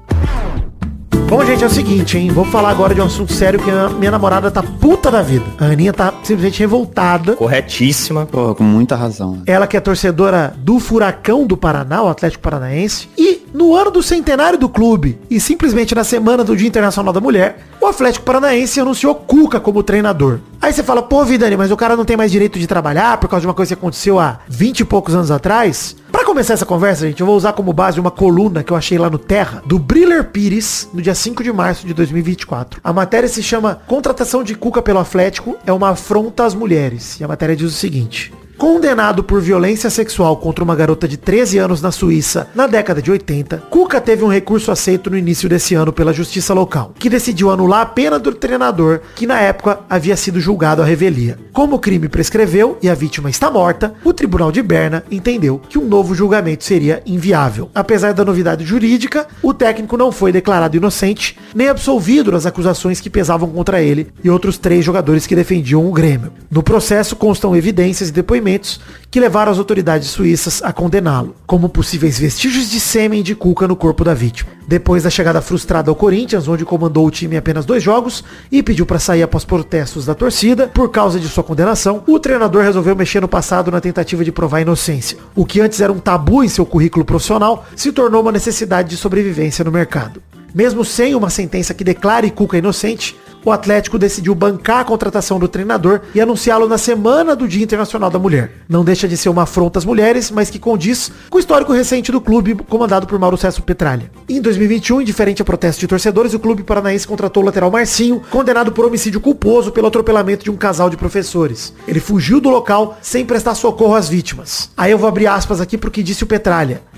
Bom, gente, é o seguinte, hein? Vou falar agora de um assunto sério que a minha namorada tá puta da vida. A Aninha tá simplesmente revoltada. Corretíssima. Porra, com muita razão. Ela que é torcedora do Furacão do Paraná, o Atlético Paranaense. E no ano do centenário do clube e simplesmente na semana do Dia Internacional da Mulher, o Atlético Paranaense anunciou Cuca como treinador. Aí você fala, pô, Vidani, mas o cara não tem mais direito de trabalhar por causa de uma coisa que aconteceu há 20 e poucos anos atrás? Pra começar essa conversa, gente, eu vou usar como base uma coluna que eu achei lá no Terra, do Briller Pires, no dia 5 de março de 2024. A matéria se chama Contratação de Cuca pelo Atlético é uma afronta às mulheres. E a matéria diz o seguinte: condenado por violência sexual contra uma garota de 13 anos na Suíça na década de 80, Cuca teve um recurso aceito no início desse ano pela justiça local, que decidiu anular a pena do treinador, que na época havia sido julgado à revelia. Como o crime prescreveu e a vítima está morta, o Tribunal de Berna entendeu que um novo julgamento seria inviável. Apesar da novidade jurídica, o técnico não foi declarado inocente, nem absolvido das acusações que pesavam contra ele e outros 3 jogadores que defendiam o Grêmio. No processo constam evidências e depoimentos que levaram as autoridades suíças a condená-lo, como possíveis vestígios de sêmen de Cuca no corpo da vítima. Depois da chegada frustrada ao Corinthians, onde comandou o time em apenas 2 jogos e pediu para sair após protestos da torcida por causa de sua condenação, o treinador resolveu mexer no passado na tentativa de provar a inocência. O que antes era um tabu em seu currículo profissional se tornou uma necessidade de sobrevivência no mercado. Mesmo sem uma sentença que declare Cuca inocente, o Atlético decidiu bancar a contratação do treinador e anunciá-lo na semana do Dia Internacional da Mulher. Não deixa de ser uma afronta às mulheres, mas que condiz com o histórico recente do clube, comandado por Mauro César Petralha. Em 2021, indiferente a protestos de torcedores, o clube paranaense contratou o lateral Marcinho, condenado por homicídio culposo pelo atropelamento de um casal de professores. Ele fugiu do local sem prestar socorro às vítimas. Aí eu vou abrir aspas aqui pro que disse o Petralha.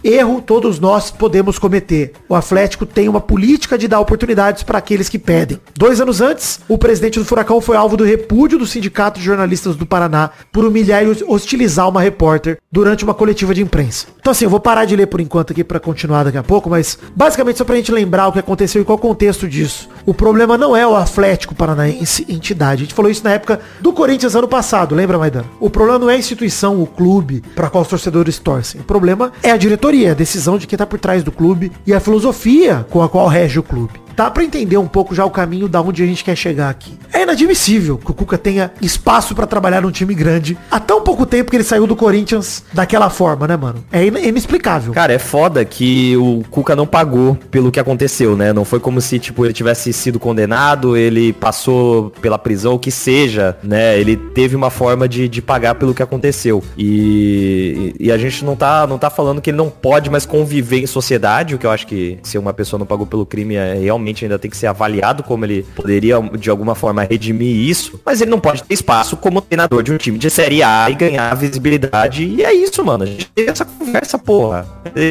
Erro todos nós podemos cometer. O Atlético tem uma política de dar oportunidades para aqueles que pedem. 2 anos antes, o presidente do Furacão foi alvo do repúdio do Sindicato de Jornalistas do Paraná por humilhar e hostilizar uma repórter durante uma coletiva de imprensa. Então assim, eu vou parar de ler por enquanto aqui para continuar daqui a pouco, mas basicamente só pra gente lembrar o que aconteceu e qual o contexto disso. O problema não é o Atlético Paranaense entidade. A gente falou isso na época do Corinthians ano passado, lembra, Maidana? O problema não é a instituição, o clube para qual os torcedores torcem. O problema é a diretoria, a decisão de quem tá por trás do clube e a filosofia com a qual rege o clube. Dá pra entender um pouco já o caminho da onde a gente quer chegar aqui. É inadmissível que o Cuca tenha espaço pra trabalhar num time grande há tão pouco tempo que ele saiu do Corinthians daquela forma, né, mano? É inexplicável. Cara, é foda que o Cuca não pagou pelo que aconteceu, né? Não foi como se, tipo, ele tivesse sido condenado, ele passou pela prisão, o que seja, né? Ele teve uma forma de pagar pelo que aconteceu. E a gente não tá falando que ele não pode mais conviver em sociedade, o que eu acho que se uma pessoa não pagou pelo crime é realmente ainda tem que ser avaliado como ele poderia, de alguma forma, redimir isso, mas ele não pode ter espaço como treinador de um time de Série A e ganhar visibilidade, e é isso, mano, a gente tem essa conversa, porra,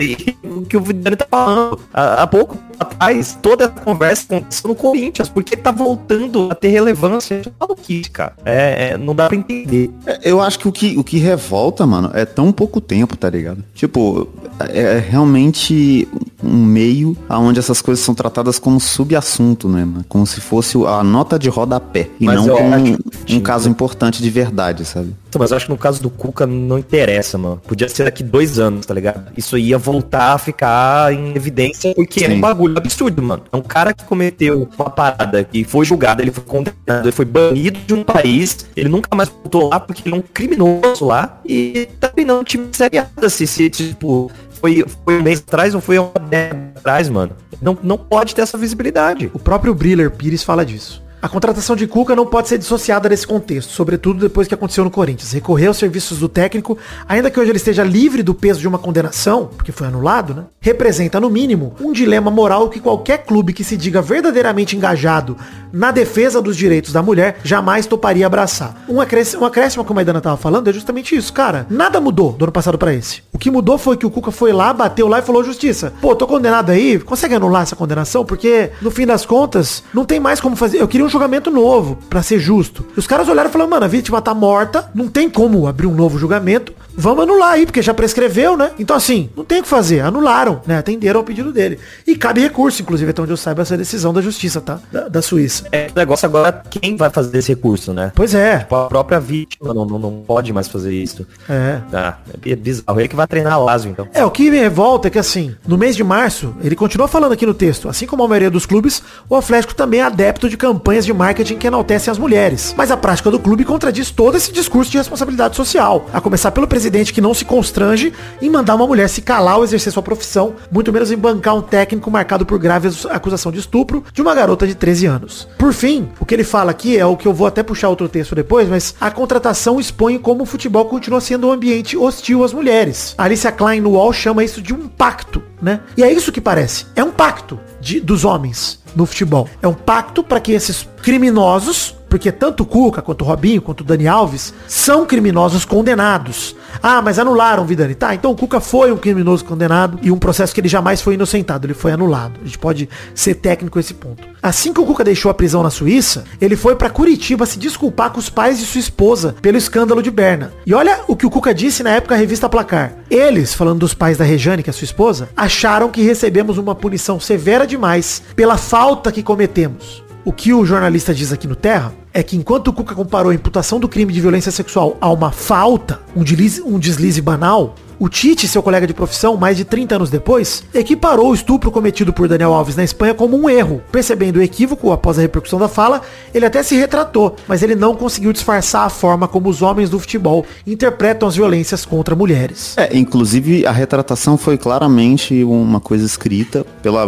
o que o Vidani tá falando, há pouco atrás, toda essa conversa aconteceu no Corinthians, porque ele tá voltando a ter relevância, cara, não dá pra entender. Eu acho que o que revolta, mano, é tão pouco tempo, tá ligado? Tipo, é realmente um meio onde essas coisas são tratadas como subassunto, né, mano? Como se fosse a nota de rodapé. E mas não como um caso importante de verdade, sabe? Mas eu acho que no caso do Cuca não interessa, mano. Podia ser daqui 2 anos, tá ligado? Isso ia voltar a ficar em evidência, porque é um bagulho absurdo, mano. É um cara que cometeu uma parada e foi julgado, ele foi condenado, ele foi banido de um país, ele nunca mais voltou lá porque ele é um criminoso lá e tá treinando um time de Série A, assim, tipo... Foi um mês atrás ou foi uma década atrás, mano? Não pode ter essa visibilidade. O próprio Briller Pires fala disso. A contratação de Cuca não pode ser dissociada desse contexto, sobretudo depois que aconteceu no Corinthians. Recorrer aos serviços do técnico, ainda que hoje ele esteja livre do peso de uma condenação, porque foi anulado, né? Representa, no mínimo, um dilema moral que qualquer clube que se diga verdadeiramente engajado na defesa dos direitos da mulher jamais toparia abraçar. Um acréscimo, como a Maidana tava falando, é justamente isso, cara. Nada mudou do ano passado pra esse. O que mudou foi que o Cuca foi lá, bateu lá e falou: justiça, pô, tô condenado aí, consegue anular essa condenação? Porque, no fim das contas, não tem mais como fazer. Eu queria um julgamento novo, pra ser justo. Os caras olharam e falaram: mano, a vítima tá morta, não tem como abrir um novo julgamento, vamos anular aí, porque já prescreveu, né? Então assim, não tem o que fazer, anularam, né? Atenderam ao pedido dele. E cabe recurso, inclusive, até onde eu saiba, essa decisão da justiça, tá? Da Suíça. É, o negócio agora, quem vai fazer esse recurso, né? Pois é. Tipo, a própria vítima não pode mais fazer isso. É. É bizarro. Ele que vai treinar o Lazio, então. O que me revolta é que, assim, no mês de março, ele continua falando aqui no texto, assim como a maioria dos clubes, o Atlético também é adepto de campanhas de marketing que enaltecem as mulheres. Mas a prática do clube contradiz todo esse discurso de responsabilidade social. A começar pelo presidente, que não se constrange em mandar uma mulher se calar ao exercer sua profissão, muito menos em bancar um técnico marcado por grave acusação de estupro de uma garota de 13 anos. Por fim, o que ele fala aqui é o que eu vou até puxar outro texto depois, mas a contratação expõe como o futebol continua sendo um ambiente hostil às mulheres. A Alicia Klein no UOL chama isso de um pacto, né? E é isso que parece. É um pacto dos homens no futebol. É um pacto para que esses criminosos, porque tanto o Cuca, quanto o Robinho, quanto o Dani Alves, são criminosos condenados. Ah, mas anularam, Vidani. Tá, então o Cuca foi um criminoso condenado e um processo que ele jamais foi inocentado, ele foi anulado. A gente pode ser técnico nesse ponto. Assim que o Cuca deixou a prisão na Suíça, ele foi pra Curitiba se desculpar com os pais de sua esposa pelo escândalo de Berna. E olha o que o Cuca disse na época à revista Placar. Eles, falando dos pais da Rejane, que é sua esposa, acharam que recebemos uma punição severa demais pela falta que cometemos. O que o jornalista diz aqui no Terra é que enquanto o Cuca comparou a imputação do crime de violência sexual a uma falta, um deslize banal, o Tite, seu colega de profissão, mais de 30 anos depois, equiparou o estupro cometido por Daniel Alves na Espanha como um erro. Percebendo o equívoco após a repercussão da fala, ele até se retratou, mas ele não conseguiu disfarçar a forma como os homens do futebol interpretam as violências contra mulheres. Inclusive a retratação foi claramente uma coisa escrita pela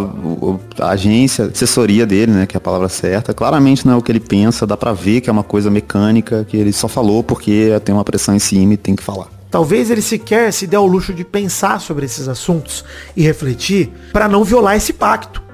agência, assessoria dele, né, que é a palavra certa. Claramente não é o que ele pensa, dá pra ver que é uma coisa mecânica, que ele só falou porque tem uma pressão em cima e tem que falar. Talvez ele sequer se dê ao luxo de pensar sobre esses assuntos e refletir para não violar esse pacto.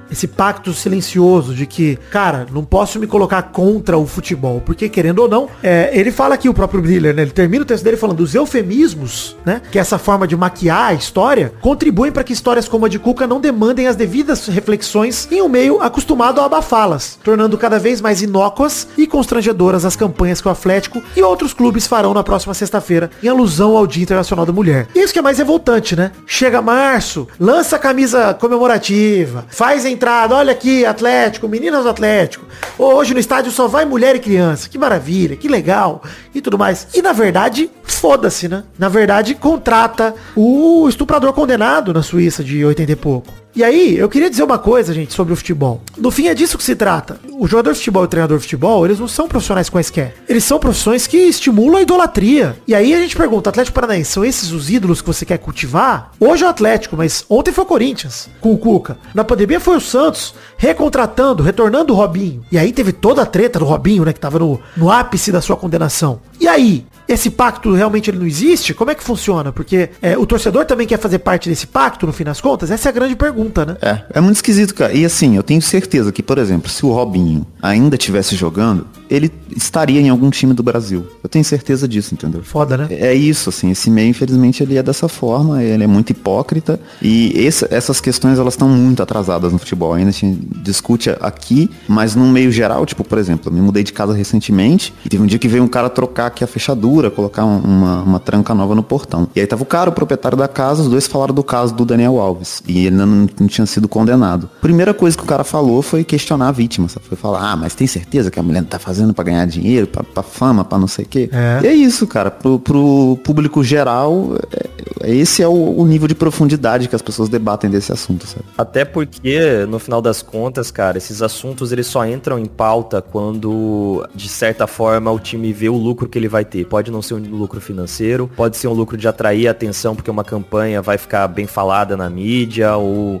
esse pacto silencioso de que, cara, não posso me colocar contra o futebol, porque querendo ou não, ele fala aqui, o próprio Briller, né, ele termina o texto dele falando dos eufemismos, né, que é essa forma de maquiar a história, contribuem para que histórias como a de Cuca não demandem as devidas reflexões em um meio acostumado a abafá-las, tornando cada vez mais inócuas e constrangedoras as campanhas que o Atlético e outros clubes farão na próxima sexta-feira em alusão ao Dia Internacional da Mulher. E isso que é mais revoltante, né? Chega março, lança a camisa comemorativa, faz a entrada, olha aqui, Atlético, meninas do Atlético, hoje no estádio só vai mulher e criança, que maravilha, que legal, e tudo mais. E na verdade, foda-se, né? Na verdade, contrata o estuprador condenado na Suíça de 80 e pouco. E aí, eu queria dizer uma coisa, gente, sobre o futebol. No fim, é disso que se trata. O jogador de futebol e o treinador de futebol, eles não são profissionais quaisquer. Eles são profissões que estimulam a idolatria. E aí a gente pergunta, Atlético Paranaense, são esses os ídolos que você quer cultivar? Hoje é o Atlético, mas ontem foi o Corinthians, com o Cuca. Na pandemia foi o Santos, recontratando, retornando o Robinho. E aí teve toda a treta do Robinho, né, que tava no ápice da sua condenação. E aí, esse pacto realmente ele não existe? Como é que funciona? Porque o torcedor também quer fazer parte desse pacto, no fim das contas? Essa é a grande pergunta, né? É muito esquisito, cara. E assim, eu tenho certeza que, por exemplo, se o Robinho ainda estivesse jogando, ele estaria em algum time do Brasil. Eu tenho certeza disso, entendeu? Foda, né? É isso, assim, esse meio, infelizmente, ele é dessa forma, ele é muito hipócrita, e essas questões, elas estão muito atrasadas no futebol. Ainda a gente discute aqui, mas num meio geral, tipo, por exemplo, eu me mudei de casa recentemente, e teve um dia que veio um cara trocar aqui a fechadura, colocar uma tranca nova no portão. E aí tava o cara, o proprietário da casa, os dois falaram do caso do Daniel Alves, e ele não tinha sido condenado. Primeira coisa que o cara falou foi questionar a vítima, sabe? Foi falar, mas tem certeza que a mulher não tá fazendo pra ganhar dinheiro, pra fama, pra não sei o quê? E é isso, cara. Pro público geral, esse é o nível de profundidade que as pessoas debatem desse assunto, sabe? Até porque, no final das contas, cara, esses assuntos eles só entram em pauta quando, de certa forma, o time vê o lucro que ele vai ter. Pode não ser um lucro financeiro, pode ser um lucro de atrair atenção porque uma campanha vai ficar bem falada na mídia ou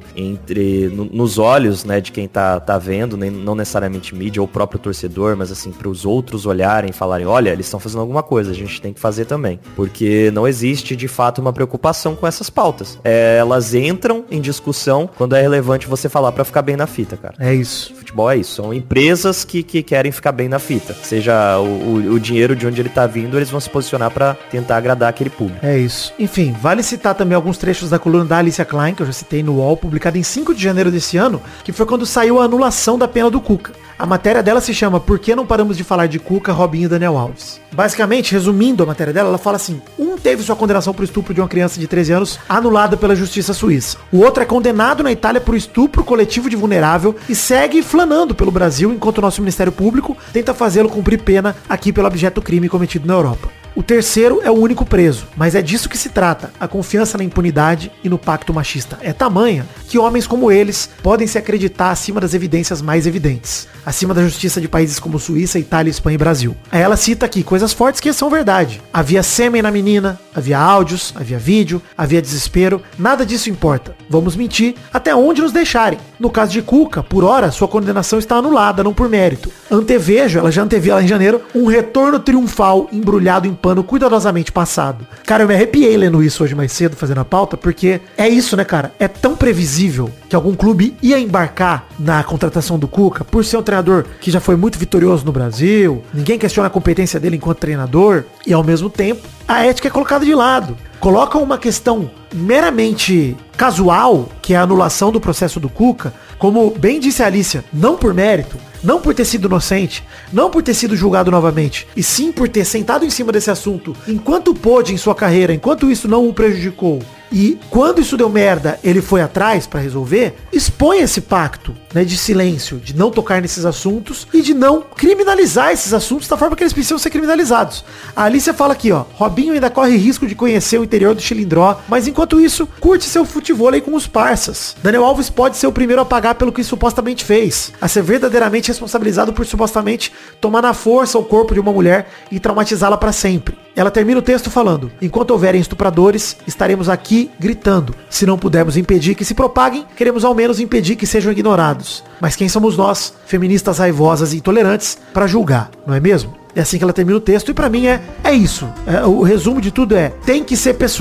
nos olhos, né, de quem tá vendo, não necessariamente mídia ou o próprio torcedor, mas assim, para os outros olharem e falarem, olha, eles estão fazendo alguma coisa, a gente tem que fazer também. Porque não existe, de fato, uma preocupação com essas pautas. Elas entram em discussão quando é relevante você falar pra ficar bem na fita, cara. É isso. Futebol é isso. São empresas que querem ficar bem na fita. Seja o dinheiro de onde ele tá vindo, eles vão se posicionar pra tentar agradar aquele público. É isso. Enfim, vale citar também alguns trechos da coluna da Alicia Klein, que eu já citei no UOL, publicada em 5 de janeiro desse ano, que foi quando saiu a anulação da pena do Cuca. A matéria dela se chama Por que não paramos de falar de Cuca, Robinho e Daniel Alves? Basicamente, resumindo a matéria dela, ela fala assim, um teve sua condenação por estupro de uma criança de 13 anos anulada pela justiça suíça. O outro é condenado na Itália por estupro coletivo de vulnerável e segue flanando pelo Brasil enquanto o nosso Ministério Público tenta fazê-lo cumprir pena aqui pelo abjeto crime cometido na Europa. O terceiro é o único preso, mas é disso que se trata. A confiança na impunidade e no pacto machista é tamanha que homens como eles podem se acreditar acima das evidências mais evidentes, acima da justiça de países como Suíça, Itália, Espanha e Brasil. Aí ela cita aqui coisas fortes que são verdade. Havia sêmen na menina, havia áudios, havia vídeo, havia desespero, nada disso importa. Vamos mentir até onde nos deixarem. No caso de Cuca, por hora, sua condenação está anulada, não por mérito. Antevejo, ela já antevia lá em janeiro, um retorno triunfal embrulhado em pano cuidadosamente passado. Cara, eu me arrepiei lendo isso hoje mais cedo, fazendo a pauta, porque é isso, né, cara? É tão previsível que algum clube ia embarcar na contratação do Cuca, por ser um treinador que já foi muito vitorioso no Brasil, ninguém questiona a competência dele enquanto treinador, e ao mesmo tempo, a ética é colocada de lado. Colocam uma questão meramente casual, que é a anulação do processo do Cuca, como bem disse a Alicia, não por mérito, não por ter sido inocente, não por ter sido julgado novamente, e sim por ter sentado em cima desse assunto enquanto pôde em sua carreira, enquanto isso não o prejudicou. E quando isso deu merda, ele foi atrás pra resolver, expõe esse pacto, né, de silêncio, de não tocar nesses assuntos e de não criminalizar esses assuntos da forma que eles precisam ser criminalizados. A Alicia fala aqui, ó, Robinho ainda corre risco de conhecer o interior do Chilindró, mas enquanto isso, curte seu futevôlei com os parças. Daniel Alves pode ser o primeiro a pagar pelo que supostamente fez, a ser verdadeiramente responsabilizado por supostamente tomar na força o corpo de uma mulher e traumatizá-la pra sempre. Ela termina o texto falando, enquanto houverem estupradores, estaremos aqui gritando. Se não pudermos impedir que se propaguem, queremos ao menos impedir que sejam ignorados. Mas quem somos nós, feministas raivosas e intolerantes, para julgar, não é mesmo? É assim que ela termina o texto e pra mim é isso. O resumo de tudo tem que ser pessoal.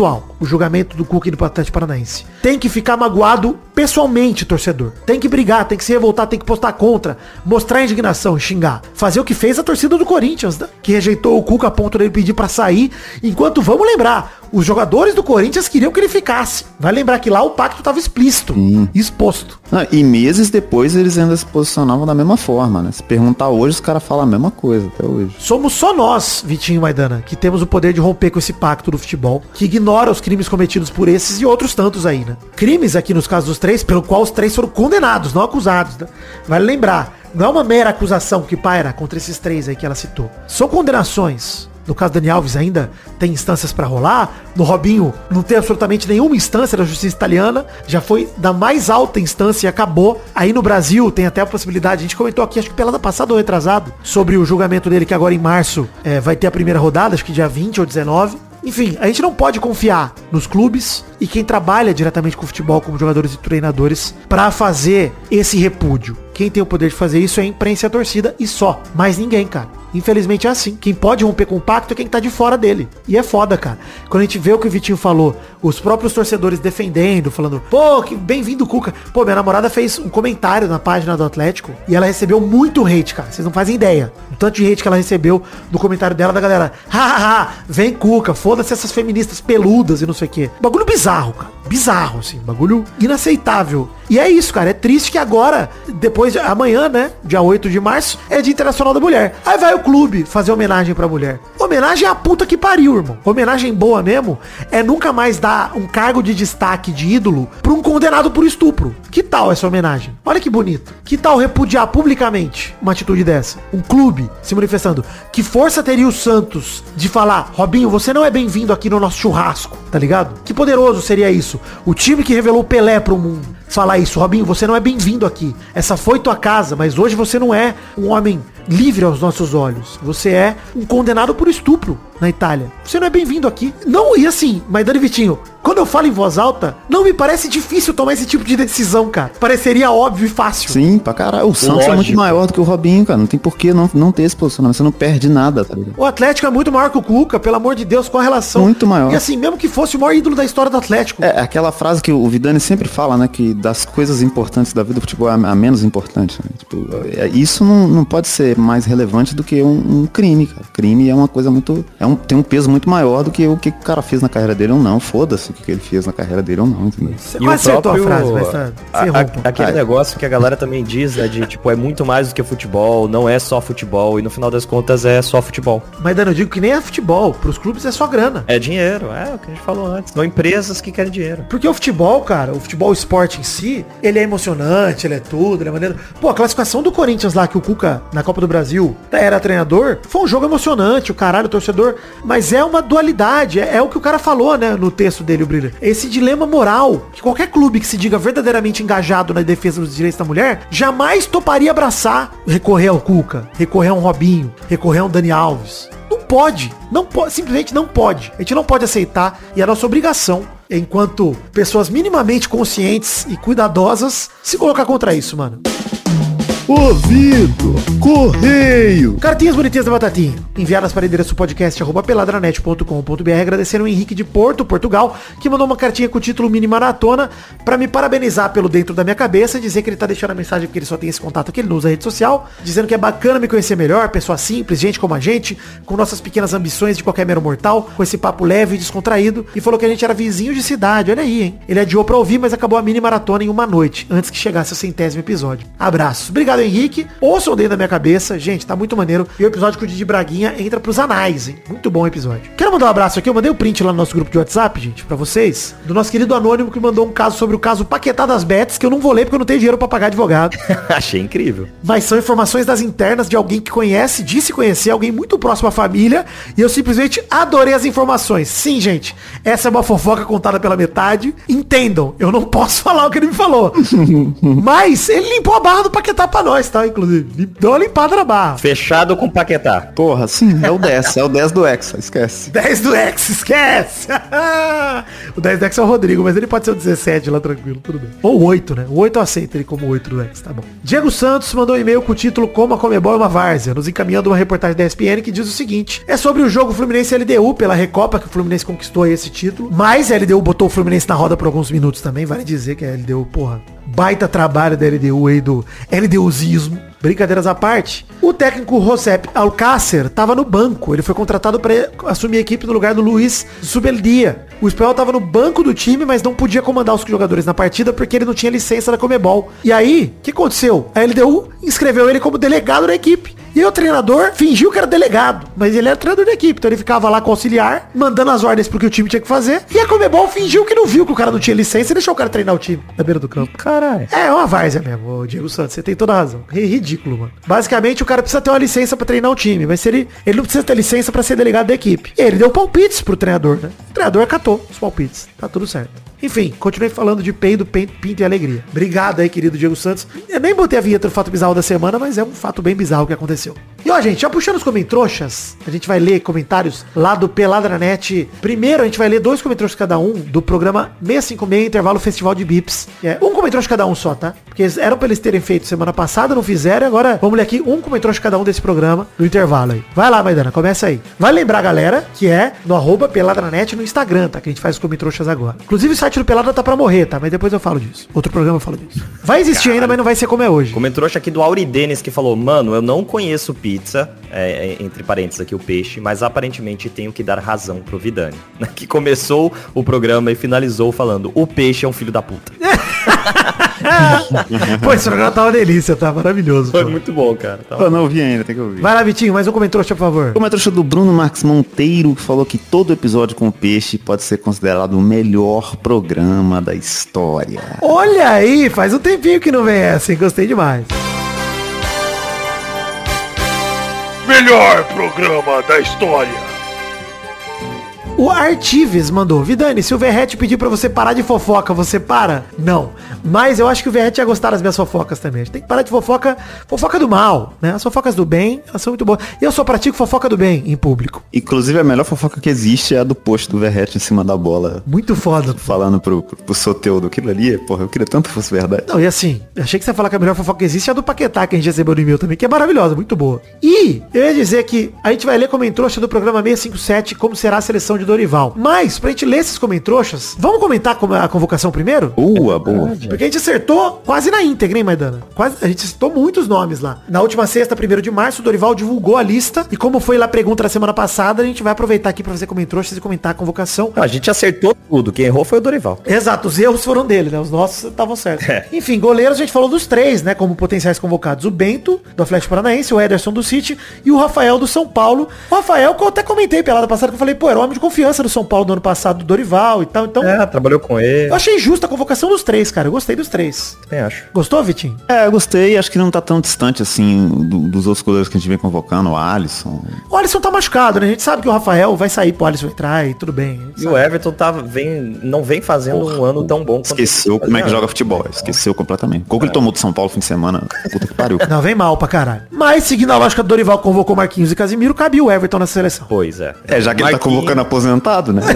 o julgamento do Cuca e do Atlético Paranaense. Tem que ficar magoado pessoalmente, torcedor. Tem que brigar, tem que se revoltar, tem que postar contra, mostrar indignação, xingar. Fazer o que fez a torcida do Corinthians, né? Que rejeitou o Cuca a ponto dele pedir pra sair. Enquanto, vamos lembrar, os jogadores do Corinthians queriam que ele ficasse. Vai lembrar que lá o pacto tava explícito, exposto. E meses depois eles ainda se posicionavam da mesma forma, né? Se perguntar hoje, os caras falam a mesma coisa até hoje. Somos só nós, Vitinho e Maidana, que temos o poder de romper com esse pacto do futebol, que ignora os crimes cometidos por esses e outros tantos aí, né? Crimes aqui nos casos dos três, pelo qual os três foram condenados, não acusados, né? Vale lembrar, não é uma mera acusação que paira contra esses três aí que ela citou. São condenações. No caso do Dani Alves ainda tem instâncias pra rolar. No Robinho não tem absolutamente nenhuma instância da justiça italiana. Já foi da mais alta instância e acabou. Aí no Brasil tem até a possibilidade, a gente comentou aqui, acho que pelada passada ou retrasado, sobre o julgamento dele que agora em março vai ter a primeira rodada, acho que dia 20 ou 19. Enfim, a gente não pode confiar nos clubes e quem trabalha diretamente com o futebol como jogadores e treinadores pra fazer esse repúdio. Quem tem o poder de fazer isso é a imprensa e a torcida e só. Mais ninguém, cara. Infelizmente é assim. Quem pode romper com o pacto é quem tá de fora dele. E é foda, cara. Quando a gente vê o que o Vitinho falou, os próprios torcedores defendendo, falando, pô, que bem-vindo, Cuca. Pô, minha namorada fez um comentário na página do Atlético e ela recebeu muito hate, cara. Vocês não fazem ideia. O tanto de hate que ela recebeu no comentário dela da galera. Hahaha, vem Cuca, foda-se essas feministas peludas e não sei o quê. Bagulho bizarro, cara. Bizarro, assim. Bagulho inaceitável. E é isso, cara. É triste que agora, depois de amanhã, né, dia 8 de março, é Dia Internacional da Mulher. Aí vai o clube fazer homenagem pra mulher. Homenagem é a puta que pariu, irmão. Homenagem boa mesmo é nunca mais dar um cargo de destaque de ídolo pra um condenado por estupro. Que tal essa homenagem? Olha que bonito. Que tal repudiar publicamente uma atitude dessa? Um clube se manifestando. Que força teria o Santos de falar, Robinho, você não é bem-vindo aqui no nosso churrasco, tá ligado? Que poderoso seria isso. O time que revelou Pelé pro mundo falar isso, Robinho, você não é bem-vindo aqui. Essa foi tua casa, mas hoje você não é um homem livre aos nossos olhos. Você é um condenado por estupro na Itália. Você não é bem-vindo aqui. Não, e assim, Maidana e Vitinho, quando eu falo em voz alta, não me parece difícil tomar esse tipo de decisão, cara. Pareceria óbvio e fácil. Sim, pra caralho. O Santos é muito maior do que o Robinho, cara. Não tem por que não ter esse posicionamento. Você não perde nada, tá ligado? O Atlético é muito maior que o Cuca, pelo amor de Deus, qual a relação? Muito maior. E assim, mesmo que fosse o maior ídolo da história do Atlético. É aquela frase que o Vidani sempre fala, né? Que das coisas importantes da vida do futebol é a menos importante. Né? Tipo, isso não pode ser mais relevante do que um crime, cara. Crime é uma coisa muito... tem um peso muito maior do que o que o cara fez na carreira dele ou não. Foda-se o que ele fez na carreira dele ou não, entendeu? Você quase acertou a frase, mas aquele negócio que a galera também diz, né, de tipo, é muito mais do que futebol, não é só futebol, e no final das contas é só futebol. Mas Dano, eu digo que nem é futebol, pros clubes é só grana. É dinheiro, é o que a gente falou antes. São empresas que querem dinheiro. Porque o futebol, cara, o futebol esporte em si, ele é emocionante, ele é tudo, ele é maneiro. Pô, a classificação do Corinthians lá, que o Cuca, na Copa do Brasil, era treinador, foi um jogo emocionante, o caralho, o torcedor, mas é uma dualidade, é o que o cara falou, né, no texto dele, o Brilha. Esse dilema moral, que qualquer clube que se diga verdadeiramente engajado na defesa dos direitos da mulher, jamais toparia abraçar, recorrer ao Cuca, recorrer a um Robinho, recorrer a um Dani Alves. Não pode, simplesmente não pode. A gente não pode aceitar e é nossa obrigação, enquanto pessoas minimamente conscientes e cuidadosas, se colocar contra isso, mano. Ouvido, correio. Cartinhas bonitinhas da Batatinha, enviadas para o endereço podcast@peladranet.com.br. Agradecendo o Henrique de Porto, Portugal, que mandou uma cartinha com o título Mini Maratona para me parabenizar pelo dentro da minha cabeça, dizer que ele tá deixando a mensagem porque ele só tem esse contato que ele não usa a rede social, dizendo que é bacana me conhecer melhor, pessoa simples, gente como a gente, com nossas pequenas ambições de qualquer mero mortal, com esse papo leve e descontraído, e falou que a gente era vizinho de cidade, olha aí, hein. Ele adiou pra ouvir, mas acabou a Mini Maratona em uma noite, antes que chegasse o 100º episódio. Abraços. Obrigado, Henrique. Ouçam dentro da minha cabeça. Gente, tá muito maneiro. E o episódio com o Didi Braguinha entra pros anais, hein? Muito bom o episódio. Quero mandar um abraço aqui. Eu mandei o print lá no nosso grupo de WhatsApp, gente, pra vocês. Do nosso querido Anônimo, que mandou um caso sobre o caso Paquetá das Bets, que eu não vou ler porque eu não tenho dinheiro pra pagar advogado. Achei incrível. Mas são informações das internas de alguém que conhece, disse conhecer, alguém muito próximo à família. E eu simplesmente adorei as informações. Sim, gente. Essa é uma fofoca contada pela metade. Entendam, eu não posso falar o que ele me falou. Mas ele limpou a barra do Paquetá pra nós. nós, tá? Inclusive. Deu uma limpada na barra. Fechado com Paquetá. Porra, sim, é o 10. É o 10 do Hexa, esquece. 10 do X, esquece! O 10 do X é o Rodrigo, mas ele pode ser o 17 lá, tranquilo, tudo bem. Ou o 8, né? O 8 eu aceito ele como o 8 do X, tá bom. Diego Santos mandou um e-mail com o título Como a Comebol é uma várzea, nos encaminhando uma reportagem da ESPN que diz o seguinte: é sobre o jogo Fluminense-LDU pela Recopa, que o Fluminense conquistou aí esse título, mas a LDU botou o Fluminense na roda por alguns minutos também, vale dizer que a LDU, porra, baita trabalho da LDU aí, do LDUzismo. Brincadeiras à parte, o técnico Josep Alcácer tava no banco. Ele foi contratado para assumir a equipe no lugar do Luiz Subeldia. O espanhol tava no banco do time, mas não podia comandar os jogadores na partida porque ele não tinha licença da Comebol. E aí, o que aconteceu? A LDU inscreveu ele como delegado da equipe. E aí o treinador fingiu que era delegado, mas ele era treinador da equipe. Então ele ficava lá com o auxiliar, mandando as ordens pro que o time tinha que fazer. E a Comebol fingiu que não viu que o cara não tinha licença e deixou o cara treinar o time na beira do campo. Caralho. É uma várzea mesmo, o Diego Santos. Você tem toda a razão. Ridículo, mano. Basicamente, o cara precisa ter uma licença pra treinar o time, mas se ele não precisa ter licença pra ser delegado da equipe. E ele deu palpites pro treinador, né? O treinador acatou os palpites. Tá tudo certo. Enfim, continuei falando de peido, pinto e alegria. Obrigado aí, querido Diego Santos. Eu nem botei a vinheta do fato bizarro da semana, mas é um fato bem bizarro que aconteceu. E ó, gente, já puxando os comentroxas, a gente vai ler comentários lá do Peladranet. Primeiro, a gente vai ler 2 comentroxas cada um do programa 656, Intervalo Festival de Bips. É um comentroxa cada um só, tá? Porque eram pra eles terem feito semana passada, não fizeram, agora vamos ler aqui um comentroxa cada um desse programa, do intervalo aí. Vai lá, Maidana, começa aí. Vai lembrar, galera, que é no @Peladranet no Instagram, tá? Que a gente faz os comentroxas agora. Inclusive, o site do Pelada tá pra morrer, tá? Mas depois eu falo disso. Outro programa eu falo disso. Vai existir ainda, mas não vai ser como é hoje. Comentroxa aqui do Auridenes que falou: mano, eu não conheço pizza, entre parênteses aqui o peixe, mas aparentemente tenho que dar razão pro Vidani, que começou o programa e finalizou falando: o peixe é um filho da puta. Pô, esse programa tá uma delícia, tá maravilhoso. Foi muito bom, cara. Eu não ouvi ainda, tem que ouvir. Vai lá, Vitinho, mais um comentroxa, por favor. Comentroxa do Bruno Marques Monteiro, que falou que todo episódio com o peixe pode ser considerado o melhor programa da história. Olha aí, faz um tempinho que não vem essa, hein? Gostei demais. Melhor programa da história. O Artives mandou: Vidani, se o Verrete pedir pra você parar de fofoca, você para? Não. Mas eu acho que o Verrete ia gostar das minhas fofocas também. A gente tem que parar de fofoca do mal, né? As fofocas do bem, elas são muito boas. E eu só pratico fofoca do bem em público. Inclusive, a melhor fofoca que existe é a do post do Verrete em cima da bola. Muito foda. Falando pro Soteldo, aquilo ali, porra, eu queria tanto que fosse verdade. Não, e assim, achei que você ia falar que a melhor fofoca que existe é a do Paquetá, que a gente recebeu no e-mail também, que é maravilhosa, muito boa. E eu ia dizer que a gente vai ler comentroxa do programa 657, como será a seleção de Dorival. Mas, pra gente ler esses comentroxas, vamos comentar a convocação primeiro? Boa. Porque a gente acertou quase na íntegra, hein, Maidana? A gente acertou muitos nomes lá. Na última sexta, 1º de março, o Dorival divulgou a lista. E como foi lá a pergunta da semana passada, a gente vai aproveitar aqui pra fazer comentroxas e comentar a convocação. Não, a gente acertou tudo. Quem errou foi o Dorival. Exato, os erros foram dele, né? Os nossos estavam certos. Enfim, goleiros, a gente falou dos 3, né? Como potenciais convocados. O Bento, do Atlético Paranaense, o Ederson do City e o Rafael do São Paulo. O Rafael, que eu até comentei pelada passada, que eu falei, pô, era o homem de confiança do São Paulo do ano passado, do Dorival e tal. Então, trabalhou com ele. Eu achei justa a convocação dos 3, cara. Eu gostei dos 3. Também acho. Gostou, Vitinho? Eu gostei. Acho que não tá tão distante, assim, dos outros goleiros que a gente vem convocando. O Alisson. O Alisson tá machucado, né? A gente sabe que o Rafael vai sair pro Alisson entrar e tudo bem. E o Everton não vem fazendo um ano tão bom. Esqueceu como é que joga futebol. Esqueceu completamente. Qual que ele tomou do São Paulo no fim de semana? Puta que pariu. Não, vem mal pra caralho. Mas, seguindo a lógica do Dorival, convocou Marquinhos e Casimiro, cabia o Everton nessa seleção. Pois é. Já que ele tá convocando aposentado, né?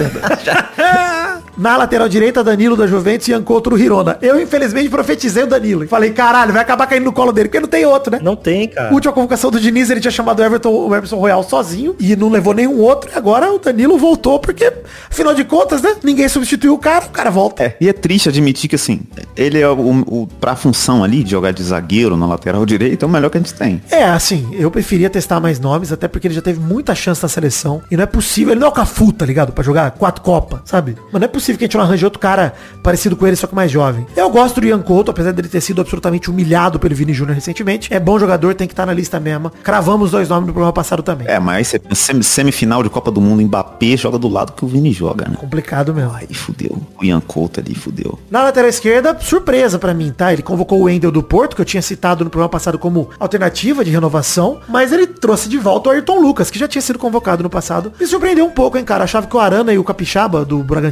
Na lateral direita, Danilo da Juventus e Couto Hirona. Eu, infelizmente, profetizei o Danilo. E falei, caralho, vai acabar caindo no colo dele, porque não tem outro, né? Não tem, cara. Última convocação do Diniz, ele tinha chamado o Emerson Royal sozinho e não levou nenhum outro. E agora o Danilo voltou, porque, afinal de contas, né? Ninguém substituiu o cara volta. E é triste admitir que, assim, ele é pra função ali, de jogar de zagueiro na lateral direita, é o melhor que a gente tem. Assim, eu preferia testar mais nomes, até porque ele já teve muita chance na seleção. E não é possível, ele não é o Cafu, tá ligado? Pra jogar 4 Copas, sabe? Mas não é possível que a gente não arranje outro cara parecido com ele, só que mais jovem. Eu gosto do Ian Couto, apesar dele ter sido absolutamente humilhado pelo Vini Júnior recentemente. É bom jogador, tem que estar na lista mesmo. Cravamos 2 nomes no programa passado também. Mas você pensa, semifinal de Copa do Mundo, Mbappé joga do lado que o Vini joga, né? Complicado mesmo. Aí fudeu. O Ian Couto ali fudeu. Na lateral esquerda, surpresa pra mim, tá? Ele convocou o Wendel do Porto, que eu tinha citado no programa passado como alternativa de renovação, mas ele trouxe de volta o Ayrton Lucas, que já tinha sido convocado no passado. Me surpreendeu um pouco, hein, cara? Achava que o Arana e o Capixaba, do Bragantino,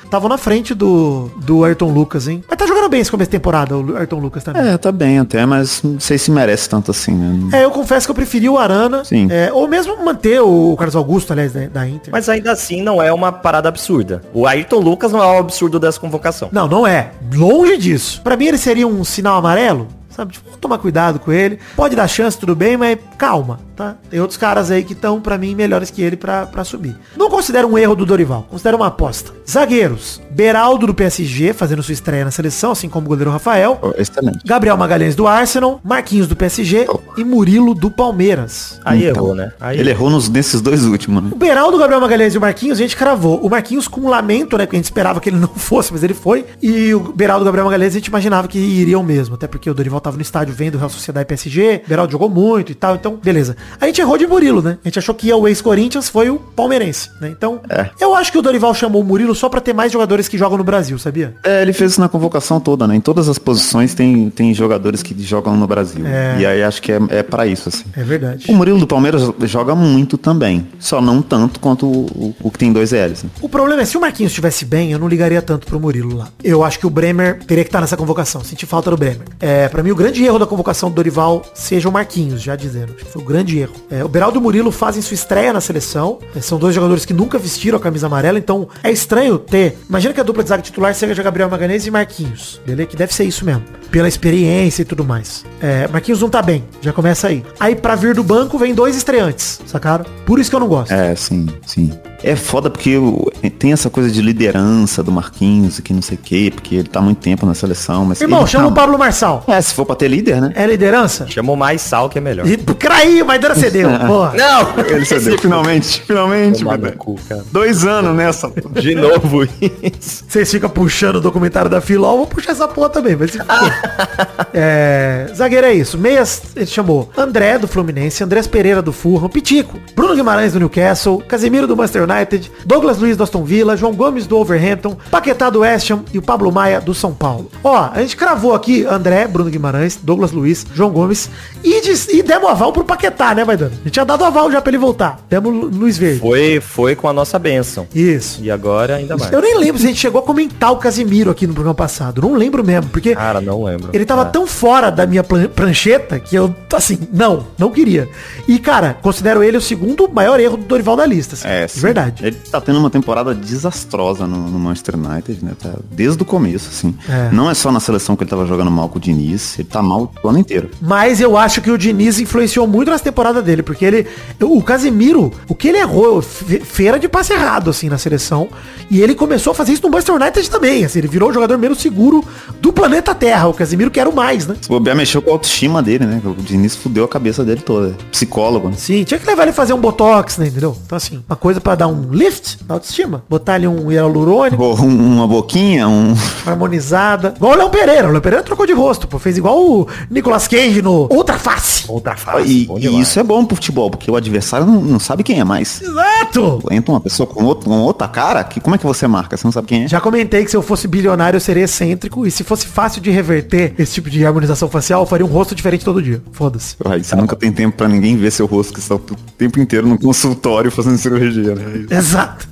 estavam na frente do Ayrton Lucas, hein? Mas tá jogando bem esse começo de temporada, o Ayrton Lucas também. Tá bem até, mas não sei se merece tanto assim, né? Eu confesso que eu preferi o Arana. Sim. Ou mesmo manter o Carlos Augusto, aliás, da Inter. Mas ainda assim não é uma parada absurda. O Ayrton Lucas não é um absurdo dessa convocação. Não é. Longe disso. Pra mim ele seria um sinal amarelo. Sabe, tipo, vamos tomar cuidado com ele. Pode dar chance, tudo bem, mas calma, tá? Tem outros caras aí que estão, pra mim, melhores que ele pra subir. Não considero um erro do Dorival, considero uma aposta. Zagueiros, Beraldo do PSG, fazendo sua estreia na seleção, assim como o goleiro Rafael. Excelente. Gabriel Magalhães do Arsenal, Marquinhos do PSG e Murilo do Palmeiras. Aí errou, né? Ele errou nesses dois últimos, né? O Beraldo, o Gabriel Magalhães e o Marquinhos, a gente cravou. O Marquinhos com um lamento, né? Porque a gente esperava que ele não fosse, mas ele foi. E o Beraldo e o Gabriel Magalhães a gente imaginava que iriam mesmo. Até porque o Dorival tava no estádio vendo o Real Sociedade e PSG. O Beraldo jogou muito e tal. Então, beleza. A gente errou de Murilo, né? A gente achou que ia o ex-Corinthians, foi o palmeirense, né? Então, eu acho que o Dorival chamou o Murilo só pra ter mais jogadores que jogam no Brasil, sabia? Ele fez isso na convocação toda, né? Em todas as posições tem jogadores que jogam no Brasil. E aí acho que é pra isso, assim. É verdade. O Murilo do Palmeiras joga muito também. Só não tanto quanto o que tem 2 L's. Né? O problema é, se o Marquinhos estivesse bem, eu não ligaria tanto pro Murilo lá. Eu acho que o Bremer teria que estar nessa convocação. Senti falta do Bremer. Pra mim, o grande erro da convocação do Dorival seja o Marquinhos, já dizendo. Acho que foi o grande erro. O Beraldo e o Murilo fazem sua estreia na seleção. São 2 jogadores que nunca vestiram a camisa amarela, então é estranho ter... Imagina que a dupla de zaga titular seja Gabriel Magalhães e Marquinhos. Beleza? Que deve ser isso mesmo. Pela experiência e tudo mais. Marquinhos não tá bem. Já começa aí. Aí pra vir do banco vem 2 estreantes. Sacaram? Por isso que eu não gosto. Sim. É foda porque tem essa coisa de liderança do Marquinhos, que não sei o quê, porque ele tá há muito tempo na seleção. Mas irmão, chama o Pablo Marçal. Se for pra ter líder, né? É liderança? Chama o mais sal que é melhor. Craí, mas Maidana cedeu, porra. Não! Ele cedeu. Finalmente, Maidana. 2 anos nessa. De novo isso. Vocês ficam puxando o documentário da Filó, vou puxar essa porra também, vai se zagueiro é isso. Meias, ele chamou André do Fluminense, Andrés Pereira do Fulham, Pitico, Bruno Guimarães do Newcastle, Casemiro do Manchester United, Douglas Luiz do Aston Villa, João Gomes do Wolverhampton, Paquetá do West Ham e o Pablo Maia do São Paulo. A gente cravou aqui André, Bruno Guimarães, Douglas Luiz, João Gomes e demos aval pro Paquetá, né, Maidana? A gente tinha dado aval já pra ele voltar. Demos Luiz Verde. Foi com a nossa bênção. Isso. E agora ainda mais. Eu nem lembro se a gente chegou a comentar o Casemiro aqui no programa passado. Não lembro mesmo, porque... Cara, não lembro. Ele tava tão fora da minha prancheta que eu, assim, não queria. E, cara, considero ele o segundo maior erro do Dorival da lista. Assim, de verdade. Ele tá tendo uma temporada desastrosa no Manchester United, né? Tá desde o começo, assim. Não é só na seleção que ele tava jogando mal com o Diniz, ele tá mal o ano inteiro. Mas eu acho que o Diniz influenciou muito nessa temporada dele, porque o Casemiro, o que ele errou, feira de passe errado, assim, na seleção, e ele começou a fazer isso no Manchester United também, assim, ele virou o jogador menos seguro do planeta Terra, o Casemiro que era o mais, né? Se bobear, mexeu com a autoestima dele, né? O Diniz fudeu a cabeça dele toda, psicólogo, né? Sim, tinha que levar ele a fazer um botox, né, entendeu? Então, assim, uma coisa pra dar um lift na autoestima, botar ali um hialurônico, uma boquinha, harmonizada, igual o Léo Pereira trocou de rosto, pô, fez igual o Nicolas Cage no Outra Face. E isso é bom pro futebol, porque o adversário não sabe quem é mais. Exato! Entra uma pessoa com outra cara, como é que você marca? Você não sabe quem é. Já comentei que se eu fosse bilionário eu seria excêntrico, e se fosse fácil de reverter esse tipo de harmonização facial, eu faria um rosto diferente todo dia. Foda-se. Você nunca tem tempo pra ninguém ver seu rosto, que você tá o tempo inteiro no consultório fazendo cirurgia, né? Exato.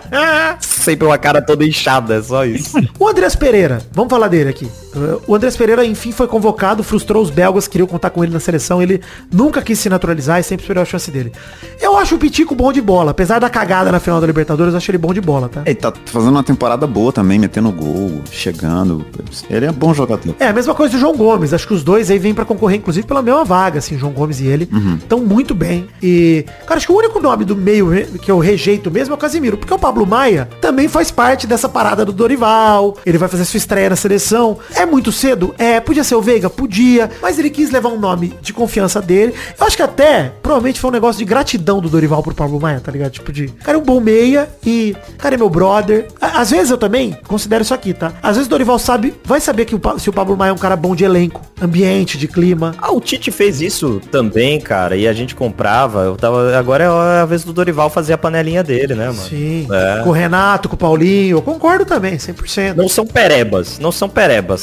Sempre uma cara toda inchada, é só isso. O Andrés Pereira, vamos falar dele aqui. O Andrés Pereira, enfim, foi convocado, frustrou os belgas que queriam contar com ele na seleção, ele nunca quis se naturalizar e sempre esperou a chance dele. Eu acho o Pitico bom de bola, apesar da cagada na final da Libertadores, eu acho ele bom de bola, tá? Ele tá fazendo uma temporada boa também, metendo gol, chegando, ele é bom jogador. A mesma coisa do João Gomes, acho que os dois aí vêm pra concorrer, inclusive, pela mesma vaga, assim, João Gomes e ele, estão muito bem. E, cara, acho que o único nome do meio que eu rejeito mesmo é o Casemiro, porque o Pablo Maia também faz parte dessa parada do Dorival, ele vai fazer sua estreia na seleção. É muito cedo? Podia ser o Veiga? Podia, mas ele quis levar um nome de confiança dele. Eu acho que até, provavelmente foi um negócio de gratidão do Dorival pro Pablo Maia, tá ligado? Tipo de, cara, é um bom meia e, cara, é meu brother. Às vezes eu também considero isso aqui, tá? Às vezes o Dorival vai saber que se o Pablo Maia é um cara bom de elenco, ambiente, de clima. O Tite fez isso também, cara, e a gente comprava. Agora é a vez do Dorival fazer a panelinha dele, né, mano? Sim. Com o Renato, com o Paulinho, eu concordo também, 100%. Não são perebas,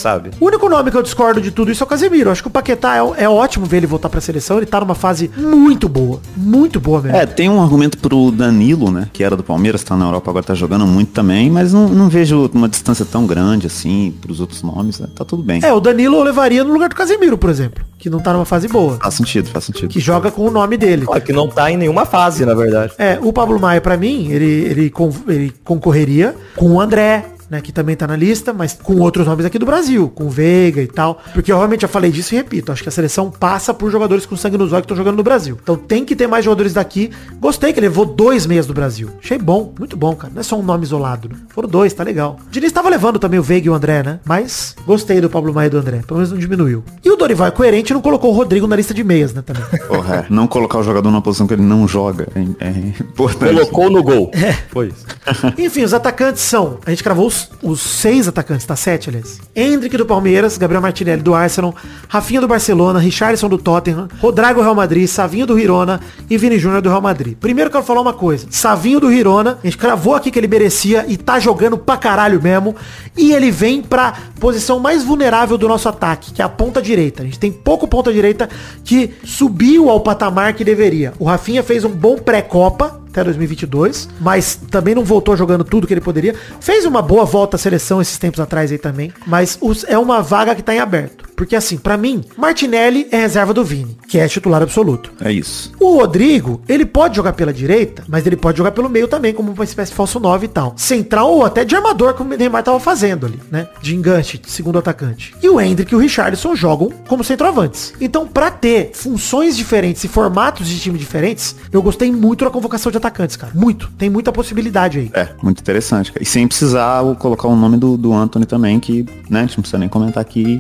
sabe? O único nome que eu discordo de tudo isso é o Casemiro. Eu acho que o Paquetá é ótimo ver ele voltar pra seleção. Ele tá numa fase muito boa mesmo. Tem um argumento pro Danilo, né, que era do Palmeiras, tá na Europa, agora tá jogando muito também, mas não vejo uma distância tão grande assim pros outros nomes, né? Tá tudo bem. O Danilo eu levaria no lugar do Casemiro, por exemplo, que não tá numa fase boa. Faz sentido. Que joga com o nome dele. Claro que não tá em nenhuma fase, na verdade. O Pablo Maia, pra mim, ele concorreria com o André, né, que também tá na lista, mas com outros nomes aqui do Brasil, com o Veiga e tal, porque eu realmente já falei disso e repito, acho que a seleção passa por jogadores com sangue nos olhos que estão jogando no Brasil. Então tem que ter mais jogadores daqui. Gostei que ele levou 2 meias do Brasil. Achei bom, muito bom, cara. Não é só um nome isolado, né? Foram 2, tá legal. O Diniz tava levando também o Veiga e o André, né? Mas gostei do Pablo Maia e do André, pelo menos não diminuiu. E o Dorival é coerente, não colocou o Rodrigo na lista de meias, né, também. Porra, não colocar o jogador numa posição que ele não joga é importante. Colocou no gol. Foi isso. Enfim, os atacantes são, a gente cravou os 6 atacantes, tá? 7, aliás. Endrick do Palmeiras, Gabriel Martinelli do Arsenal, Rafinha do Barcelona, Richarlison do Tottenham, Rodrigo do Real Madrid, Savinho do Girona e Vini Júnior do Real Madrid. Primeiro eu quero falar uma coisa. Savinho do Girona, a gente cravou aqui que ele merecia e tá jogando pra caralho mesmo. E ele vem pra posição mais vulnerável do nosso ataque, que é a ponta direita. A gente tem pouco ponta direita que subiu ao patamar que deveria. O Rafinha fez um bom pré-copa até 2022, mas também não voltou jogando tudo que ele poderia. Fez uma boa volta à seleção esses tempos atrás aí também, mas é uma vaga que tá em aberto. Porque assim, pra mim, Martinelli é reserva do Vini, que é titular absoluto. É isso. O Rodrigo, ele pode jogar pela direita, mas ele pode jogar pelo meio também, como uma espécie de falso 9 e tal. Central ou até de armador, como o Neymar tava fazendo ali, né? De enganche, segundo atacante. E o Endrick e o Richarlison jogam como centroavantes. Então, pra ter funções diferentes e formatos de time diferentes, eu gostei muito da convocação de atacantes, cara. Muito. Tem muita possibilidade aí. Muito interessante, cara. E sem precisar colocar o nome do Antony também, que, né, a gente não precisa nem comentar aqui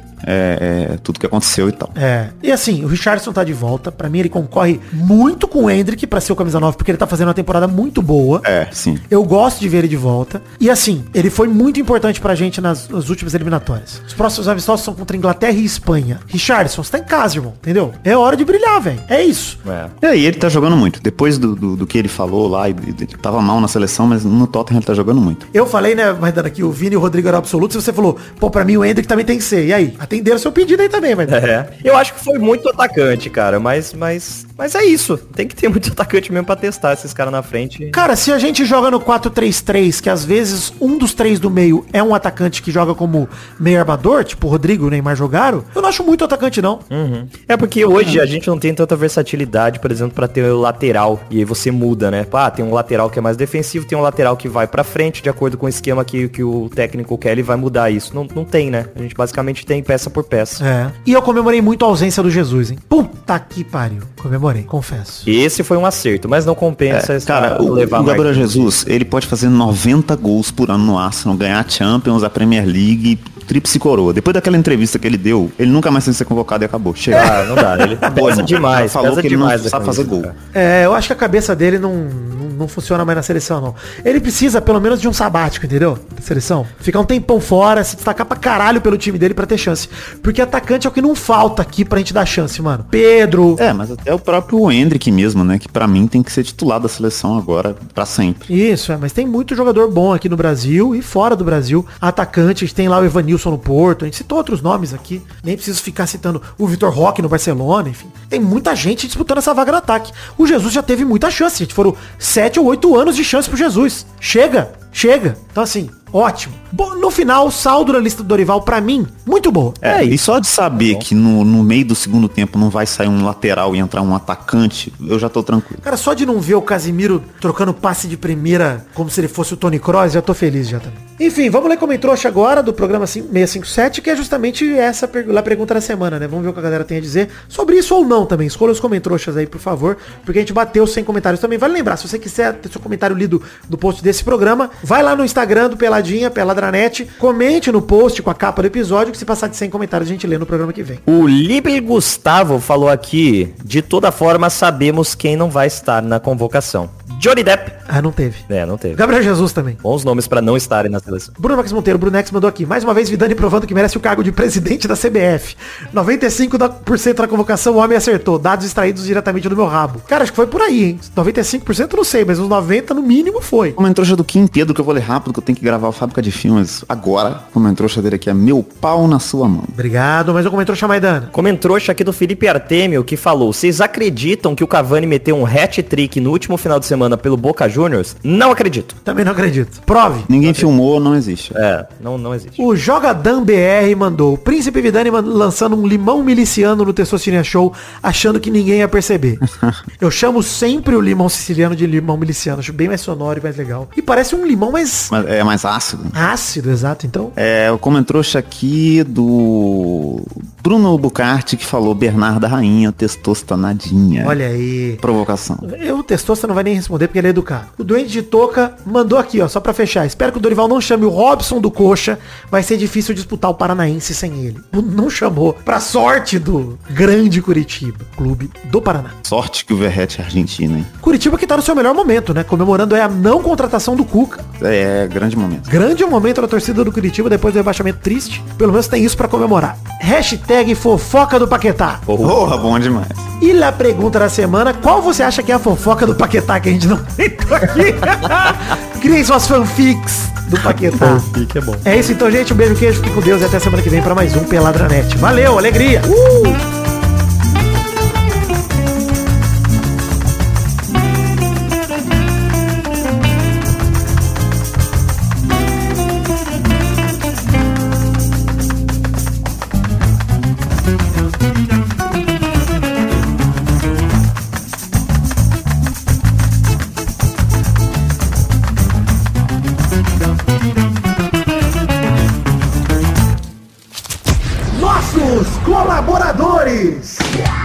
tudo que aconteceu e tal. E assim, o Richarlison tá de volta. Pra mim, ele concorre muito com o Endrick pra ser o camisa 9, porque ele tá fazendo uma temporada muito boa. Sim. Eu gosto de ver ele de volta. E assim, ele foi muito importante pra gente nas últimas eliminatórias. Os próximos amistosos são contra Inglaterra e Espanha. Richarlison, você tá em casa, irmão, entendeu? É hora de brilhar, velho. É isso. E aí, ele tá jogando muito. Depois do que ele falou lá, ele tava mal na seleção, mas no Tottenham ele tá jogando muito. Eu falei, né, mas dando aqui, o Vini e o Rodrigo eram absolutos, e você falou, pô, pra mim o Endrick também tem que ser. E aí? Atenderam o seu pedido aí também, mas... Eu acho que foi muito atacante, cara, mas é isso. Tem que ter muito atacante mesmo pra testar esses caras na frente. Cara, se a gente joga no 4-3-3, que às vezes um dos 3 do meio é um atacante que joga como meio armador, tipo o Rodrigo e o Neymar jogaram, eu não acho muito atacante, não. É porque hoje a gente não tem tanta versatilidade, por exemplo, pra ter o lateral. E aí você muda, né? Tem um lateral que é mais defensivo, tem um lateral que vai pra frente, de acordo com o esquema que o técnico quer, ele vai mudar isso. Não tem, né? A gente basicamente tem peça por peça. E eu comemorei muito a ausência do Jesus, hein? Puta que pariu. Comemorei, confesso. Esse foi um acerto, mas não compensa cara, o Gabriel Jesus, ele pode fazer 90 gols por ano no Arsenal, ganhar a Champions, a Premier League, tríplice coroa. Depois daquela entrevista que ele deu, ele nunca mais tem que ser convocado e acabou. Chega. Não dá. Ele pesa demais. Falou que ele não sabe fazer gol. Eu acho que a cabeça dele não funciona mais na seleção, não. Ele precisa, pelo menos, de um sabático, entendeu? Da seleção. Ficar um tempão fora, se destacar pra caralho pelo time dele pra ter chance. Porque atacante é o que não falta aqui pra gente dar chance, mano. Pedro. Mas até o próprio Endrick mesmo, né? Que pra mim tem que ser titular da seleção agora, pra sempre. Isso, mas tem muito jogador bom aqui no Brasil e fora do Brasil. Atacante, a gente tem lá o Evanilson no Porto, a gente citou outros nomes aqui. Nem preciso ficar citando o Vitor Roque no Barcelona, enfim. Tem muita gente disputando essa vaga no ataque. O Jesus já teve muita chance, gente. Foram 7 ou 8 anos de chance pro Jesus. Chega. Então assim, ótimo. Bom, no final, o saldo da lista do Dorival, pra mim, muito boa. E só de saber que no meio do segundo tempo não vai sair um lateral e entrar um atacante, eu já tô tranquilo. Cara, só de não ver o Casemiro trocando passe de primeira como se ele fosse o Toni Kroos, já tô feliz já também. Enfim, vamos ler Comentrouxa agora do programa 657, que é justamente essa a pergunta da semana, né? Vamos ver o que a galera tem a dizer sobre isso ou não também. Escolha os Comentrouxas aí, por favor, porque a gente bateu 100 comentários também. Vale lembrar, se você quiser ter seu comentário lido no post desse programa, vai lá no Instagram do Peladinha, Peladranet, comente no post com a capa do episódio, que se passar de 100 comentários a gente lê no programa que vem. O Libre Gustavo falou aqui, de toda forma sabemos quem não vai estar na convocação. Johnny Depp. Ah, não teve. Não teve. Gabriel Jesus também. Bons nomes pra não estarem na seleção. Bruno Max Monteiro, Brunex mandou aqui. Mais uma vez, Vidani provando que merece o cargo de presidente da CBF. 95% da convocação o homem acertou. Dados extraídos diretamente do meu rabo. Cara, acho que foi por aí, hein? 95% eu não sei, mas uns 90% no mínimo foi. Como trouxa do Kim Pedro, que eu vou ler rápido, que eu tenho que gravar o Fábrica de Filmes agora. Como trouxa dele aqui é meu pau na sua mão. Obrigado, mas eu comentou Maidana. Comentrouxa aqui do Felipe Artemio, que falou: vocês acreditam que o Cavani meteu um hat-trick no último final de semana pelo Boca Juniors? Não acredito. Também não acredito. Prove. Ninguém filmou, não existe. Não existe. O Jogadam BR mandou: o Príncipe Vidani lançando um limão miliciano no Testosterona Show, achando que ninguém ia perceber. Eu chamo sempre o limão siciliano de limão miliciano. Acho bem mais sonoro e mais legal. E parece um limão mais... É mais ácido. Ácido, exato. Então... O comentrouxa aqui do Bruno Bucarte, que falou: Bernarda Rainha, testostanadinha. Olha aí. Provocação. O Testosta não vai nem responder porque ele é educado. O Doente de Toca mandou aqui, ó, só pra fechar. Espero que o Dorival não chame o Robson do Coxa. Vai ser difícil disputar o Paranaense sem ele. Não chamou. Pra sorte do grande Curitiba, clube do Paraná. Sorte que o Verrete é argentino, hein? Curitiba que tá no seu melhor momento, né? Comemorando a não contratação do Cuca. Grande momento. Grande momento da torcida do Curitiba depois do rebaixamento triste. Pelo menos tem isso pra comemorar. Hashtag fofoca do Paquetá. Porra, bom demais. E a pergunta da semana: qual você acha que é a fofoca do Paquetá que a gente não tentou aqui? Criem suas fanfics do Paquetá. Fanfic é bom. É isso então, gente. Um beijo, queijo, fique com Deus e até semana que vem pra mais um Peladranet. Valeu, alegria! Colaboradores.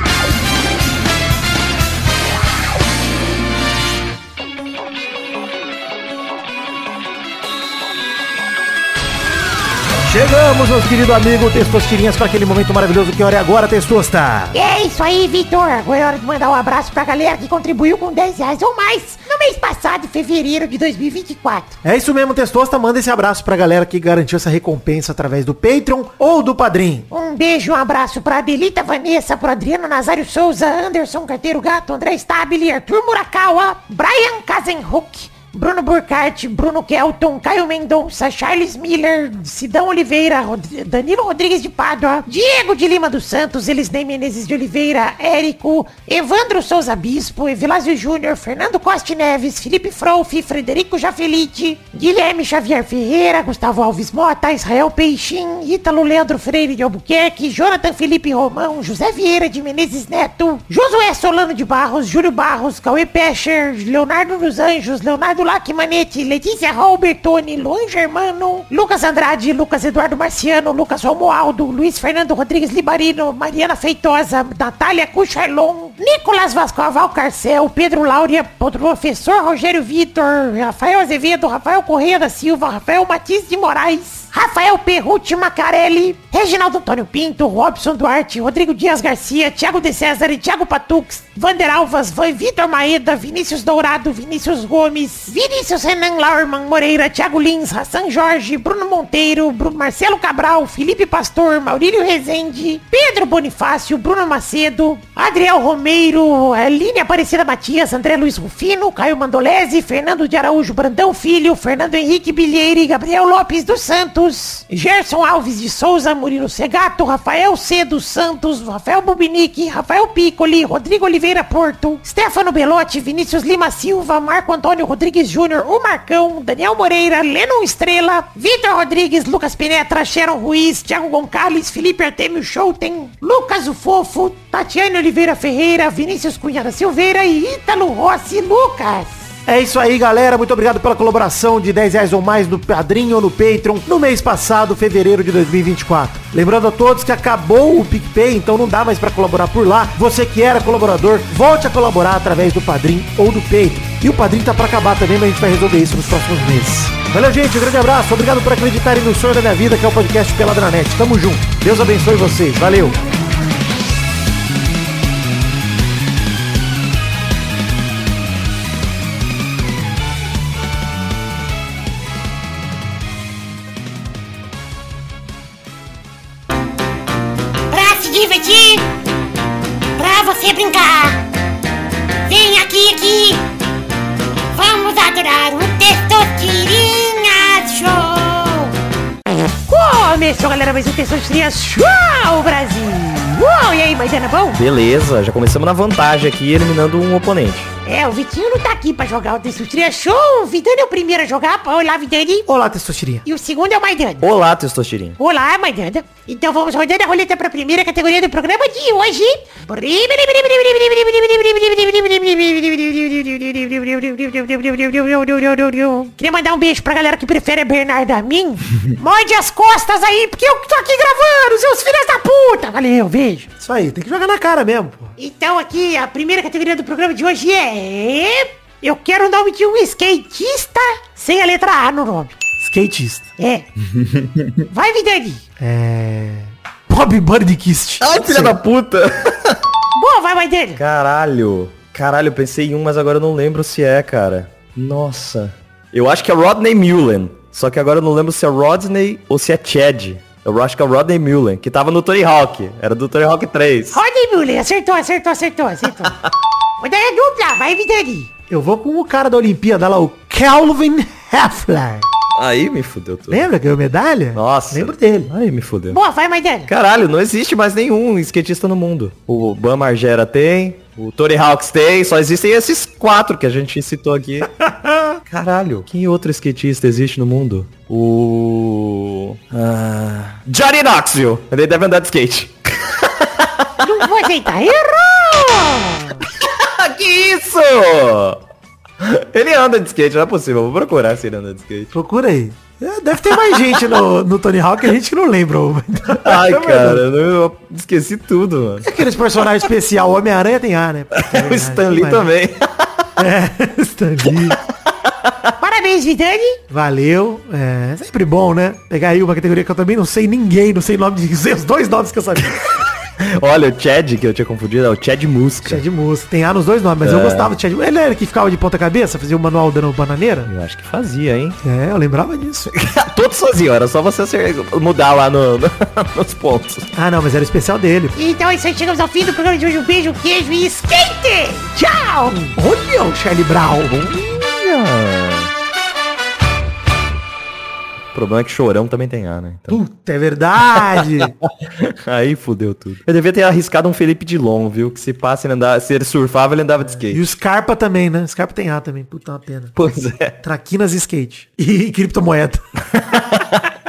Chegamos, meus queridos amigos Testostirinhas, para aquele momento maravilhoso. Que hora é agora, Testosta? É isso aí, Vitor. Agora é hora de mandar um abraço pra galera que contribuiu com R$10 ou mais no mês passado, em fevereiro de 2024. É isso mesmo, Testosta. Manda esse abraço pra galera que garantiu essa recompensa através do Patreon ou do Padrim. Um beijo, um abraço pra Adelita Vanessa, pro Adriano Nazário Souza, Anderson Carteiro Gato, André Stabile, Arthur Murakawa, Brian Kazenhook, Bruno Burkhardt, Bruno Kelton, Caio Mendonça, Charles Miller, Sidão Oliveira, Danilo Rodrigues de Pádua, Diego de Lima dos Santos, Elisnei Menezes de Oliveira, Érico, Evandro Souza Bispo, Evilásio Júnior, Fernando Costa Neves, Felipe Frouf, Frederico Jafelite, Guilherme Xavier Ferreira, Gustavo Alves Mota, Israel Peixin, Ítalo Leandro Freire de Albuquerque, Jonathan Felipe Romão, José Vieira de Menezes Neto, Josué Solano de Barros, Júlio Barros, Cauê Pecher, Leonardo dos Anjos, Leonardo Lac Manetti, Letícia Robertoni, Luan Germano, Lucas Andrade, Lucas Eduardo Marciano, Lucas Romualdo, Luiz Fernando Rodrigues Libarino, Mariana Feitosa, Natália Cucharlon, Nicolas Vasco Valcarcel, Pedro Láurea, Professor Rogério Vitor, Rafael Azevedo, Rafael Correia da Silva, Rafael Matias de Moraes, Rafael Perrucci Macarelli, Reginaldo Antônio Pinto, Robson Duarte, Rodrigo Dias Garcia, Thiago de César e Thiago Patux, Vander Alvas, Vitor Maeda, Vinícius Dourado, Vinícius Gomes, Vinícius Renan Laurman Moreira, Thiago Lins, Hassan Jorge, Bruno Monteiro, Marcelo Cabral, Felipe Pastor, Maurílio Rezende, Pedro Bonifácio, Bruno Macedo, Adriel Romeiro, Aline Aparecida Matias, André Luiz Rufino, Caio Mandolese, Fernando de Araújo Brandão Filho, Fernando Henrique Bilheire, Gabriel Lopes dos Santos, Gerson Alves de Souza, Murilo Segato, Rafael C. dos Santos, Rafael Bubinique, Rafael Piccoli, Rodrigo Oliveira Porto, Stefano Belotti, Vinícius Lima Silva, Marco Antônio Rodrigues Júnior, o Marcão, Daniel Moreira, Lennon Estrela, Vitor Rodrigues, Lucas Penetra, Sharon Ruiz, Thiago Gonçalves, Felipe Artemio Schouten, Lucas o Fofo, Tatiane Oliveira Ferreira, Vinícius Cunha da Silveira e Ítalo Rossi Lucas. É isso aí, galera. Muito obrigado pela colaboração de R$10 ou mais no Padrim ou no Patreon no mês passado, fevereiro de 2024. Lembrando a todos que acabou o PicPay, então não dá mais pra colaborar por lá. Você que era colaborador, volte a colaborar através do Padrim ou do Patreon. E o Padrim tá pra acabar também, mas a gente vai resolver isso nos próximos meses. Valeu, gente. Um grande abraço. Obrigado por acreditarem no sonho da minha vida, que é o podcast Peladranet. Tamo junto. Deus abençoe vocês. Valeu. divertir, pra você brincar. Vem aqui. Vamos adorar o Testosterinha Show. Começou, galera, mais um Testosterinha Show, Brasil. Uou, e aí, Maidana, bom? Beleza, já começamos na vantagem aqui, eliminando um oponente. O Vitinho não tá aqui pra jogar o Testosterinha Show. O Vidani é o primeiro a jogar. Olá, Vidani. Olá, Testosterinha. E o segundo é o Maidana. Olá, Testosterinha. Olá, Maidana. Então vamos rodando a roleta pra primeira categoria do programa de hoje. Queria mandar um beijo pra galera que prefere a Bernarda a mim. Morde as costas aí, porque eu tô aqui gravando, seus filhos da puta. Valeu, beijo. Isso aí, tem que jogar na cara mesmo, pô. Então aqui, a primeira categoria do programa de hoje é... Eu quero o nome de um skatista sem a letra A no nome. Skatista. Vai, Vidani. Bob Burnquist. Ai, filha da puta. Boa, vai, dele. Caralho, eu pensei em um, mas agora eu não lembro se é, cara. Nossa. Eu acho que é Rodney Mullen. Só que agora eu não lembro se é Rodney ou se é Chad. Eu acho que é o Rodney Mullen, que tava no Tony Hawk. Era do Tony Hawk 3. Rodney Mullen, acertou. Mas daí é dupla, vai, Vidani. Eu vou com o cara da Olimpíada lá, o Calvin Heffler. Aí me fudeu tudo. Lembra que ganhou medalha? Nossa. Lembro dele. Aí me fudeu. Boa, vai, Maidana. Caralho, não existe mais nenhum skatista no mundo. O Bam Margera tem, o Tony Hawks tem, só existem esses 4 que a gente citou aqui. Caralho, que outro skatista existe no mundo? Johnny Knoxville. Ele deve andar de skate. Não vou aceitar. Errou! Que isso? Ele anda de skate, não é possível. Vou procurar se ele anda de skate. Procura aí. Deve ter mais gente no Tony Hawk, a gente que não lembra. Ai, cara, eu esqueci tudo, mano. E aqueles personagens especial, o Homem-Aranha tem A, né? O Stan Lee também. Stan Lee. Parabéns, Vidani. Valeu. Sempre bom, né? Pegar aí uma categoria que eu também não sei ninguém, não sei o nome de dizer os 2 nomes que eu sabia. Olha, o Chad, que eu tinha confundido, é o Chad Muska. Chad Muska. Tem A nos 2 nomes, mas eu gostava do Chad Muska. Ele era que ficava de ponta cabeça, fazia o manual dando bananeira? Eu acho que fazia, hein? Eu lembrava disso. Todos faziam, era só você mudar lá nos pontos. Ah, não, mas era especial dele. Então é isso aí, chegamos ao fim do programa de hoje. Um beijo, queijo e skate! Tchau! Olha o Charlie Brown. O problema é que Chorão também tem A, né? Então... Puta, é verdade. Aí fudeu tudo. Eu devia ter arriscado um Felipe Dilon, viu? Que se passa, se ele surfava, ele andava de skate. E o Scarpa também, né? Scarpa tem A também. Puta, uma pena. Pois é. Traquinas e skate. E criptomoeda.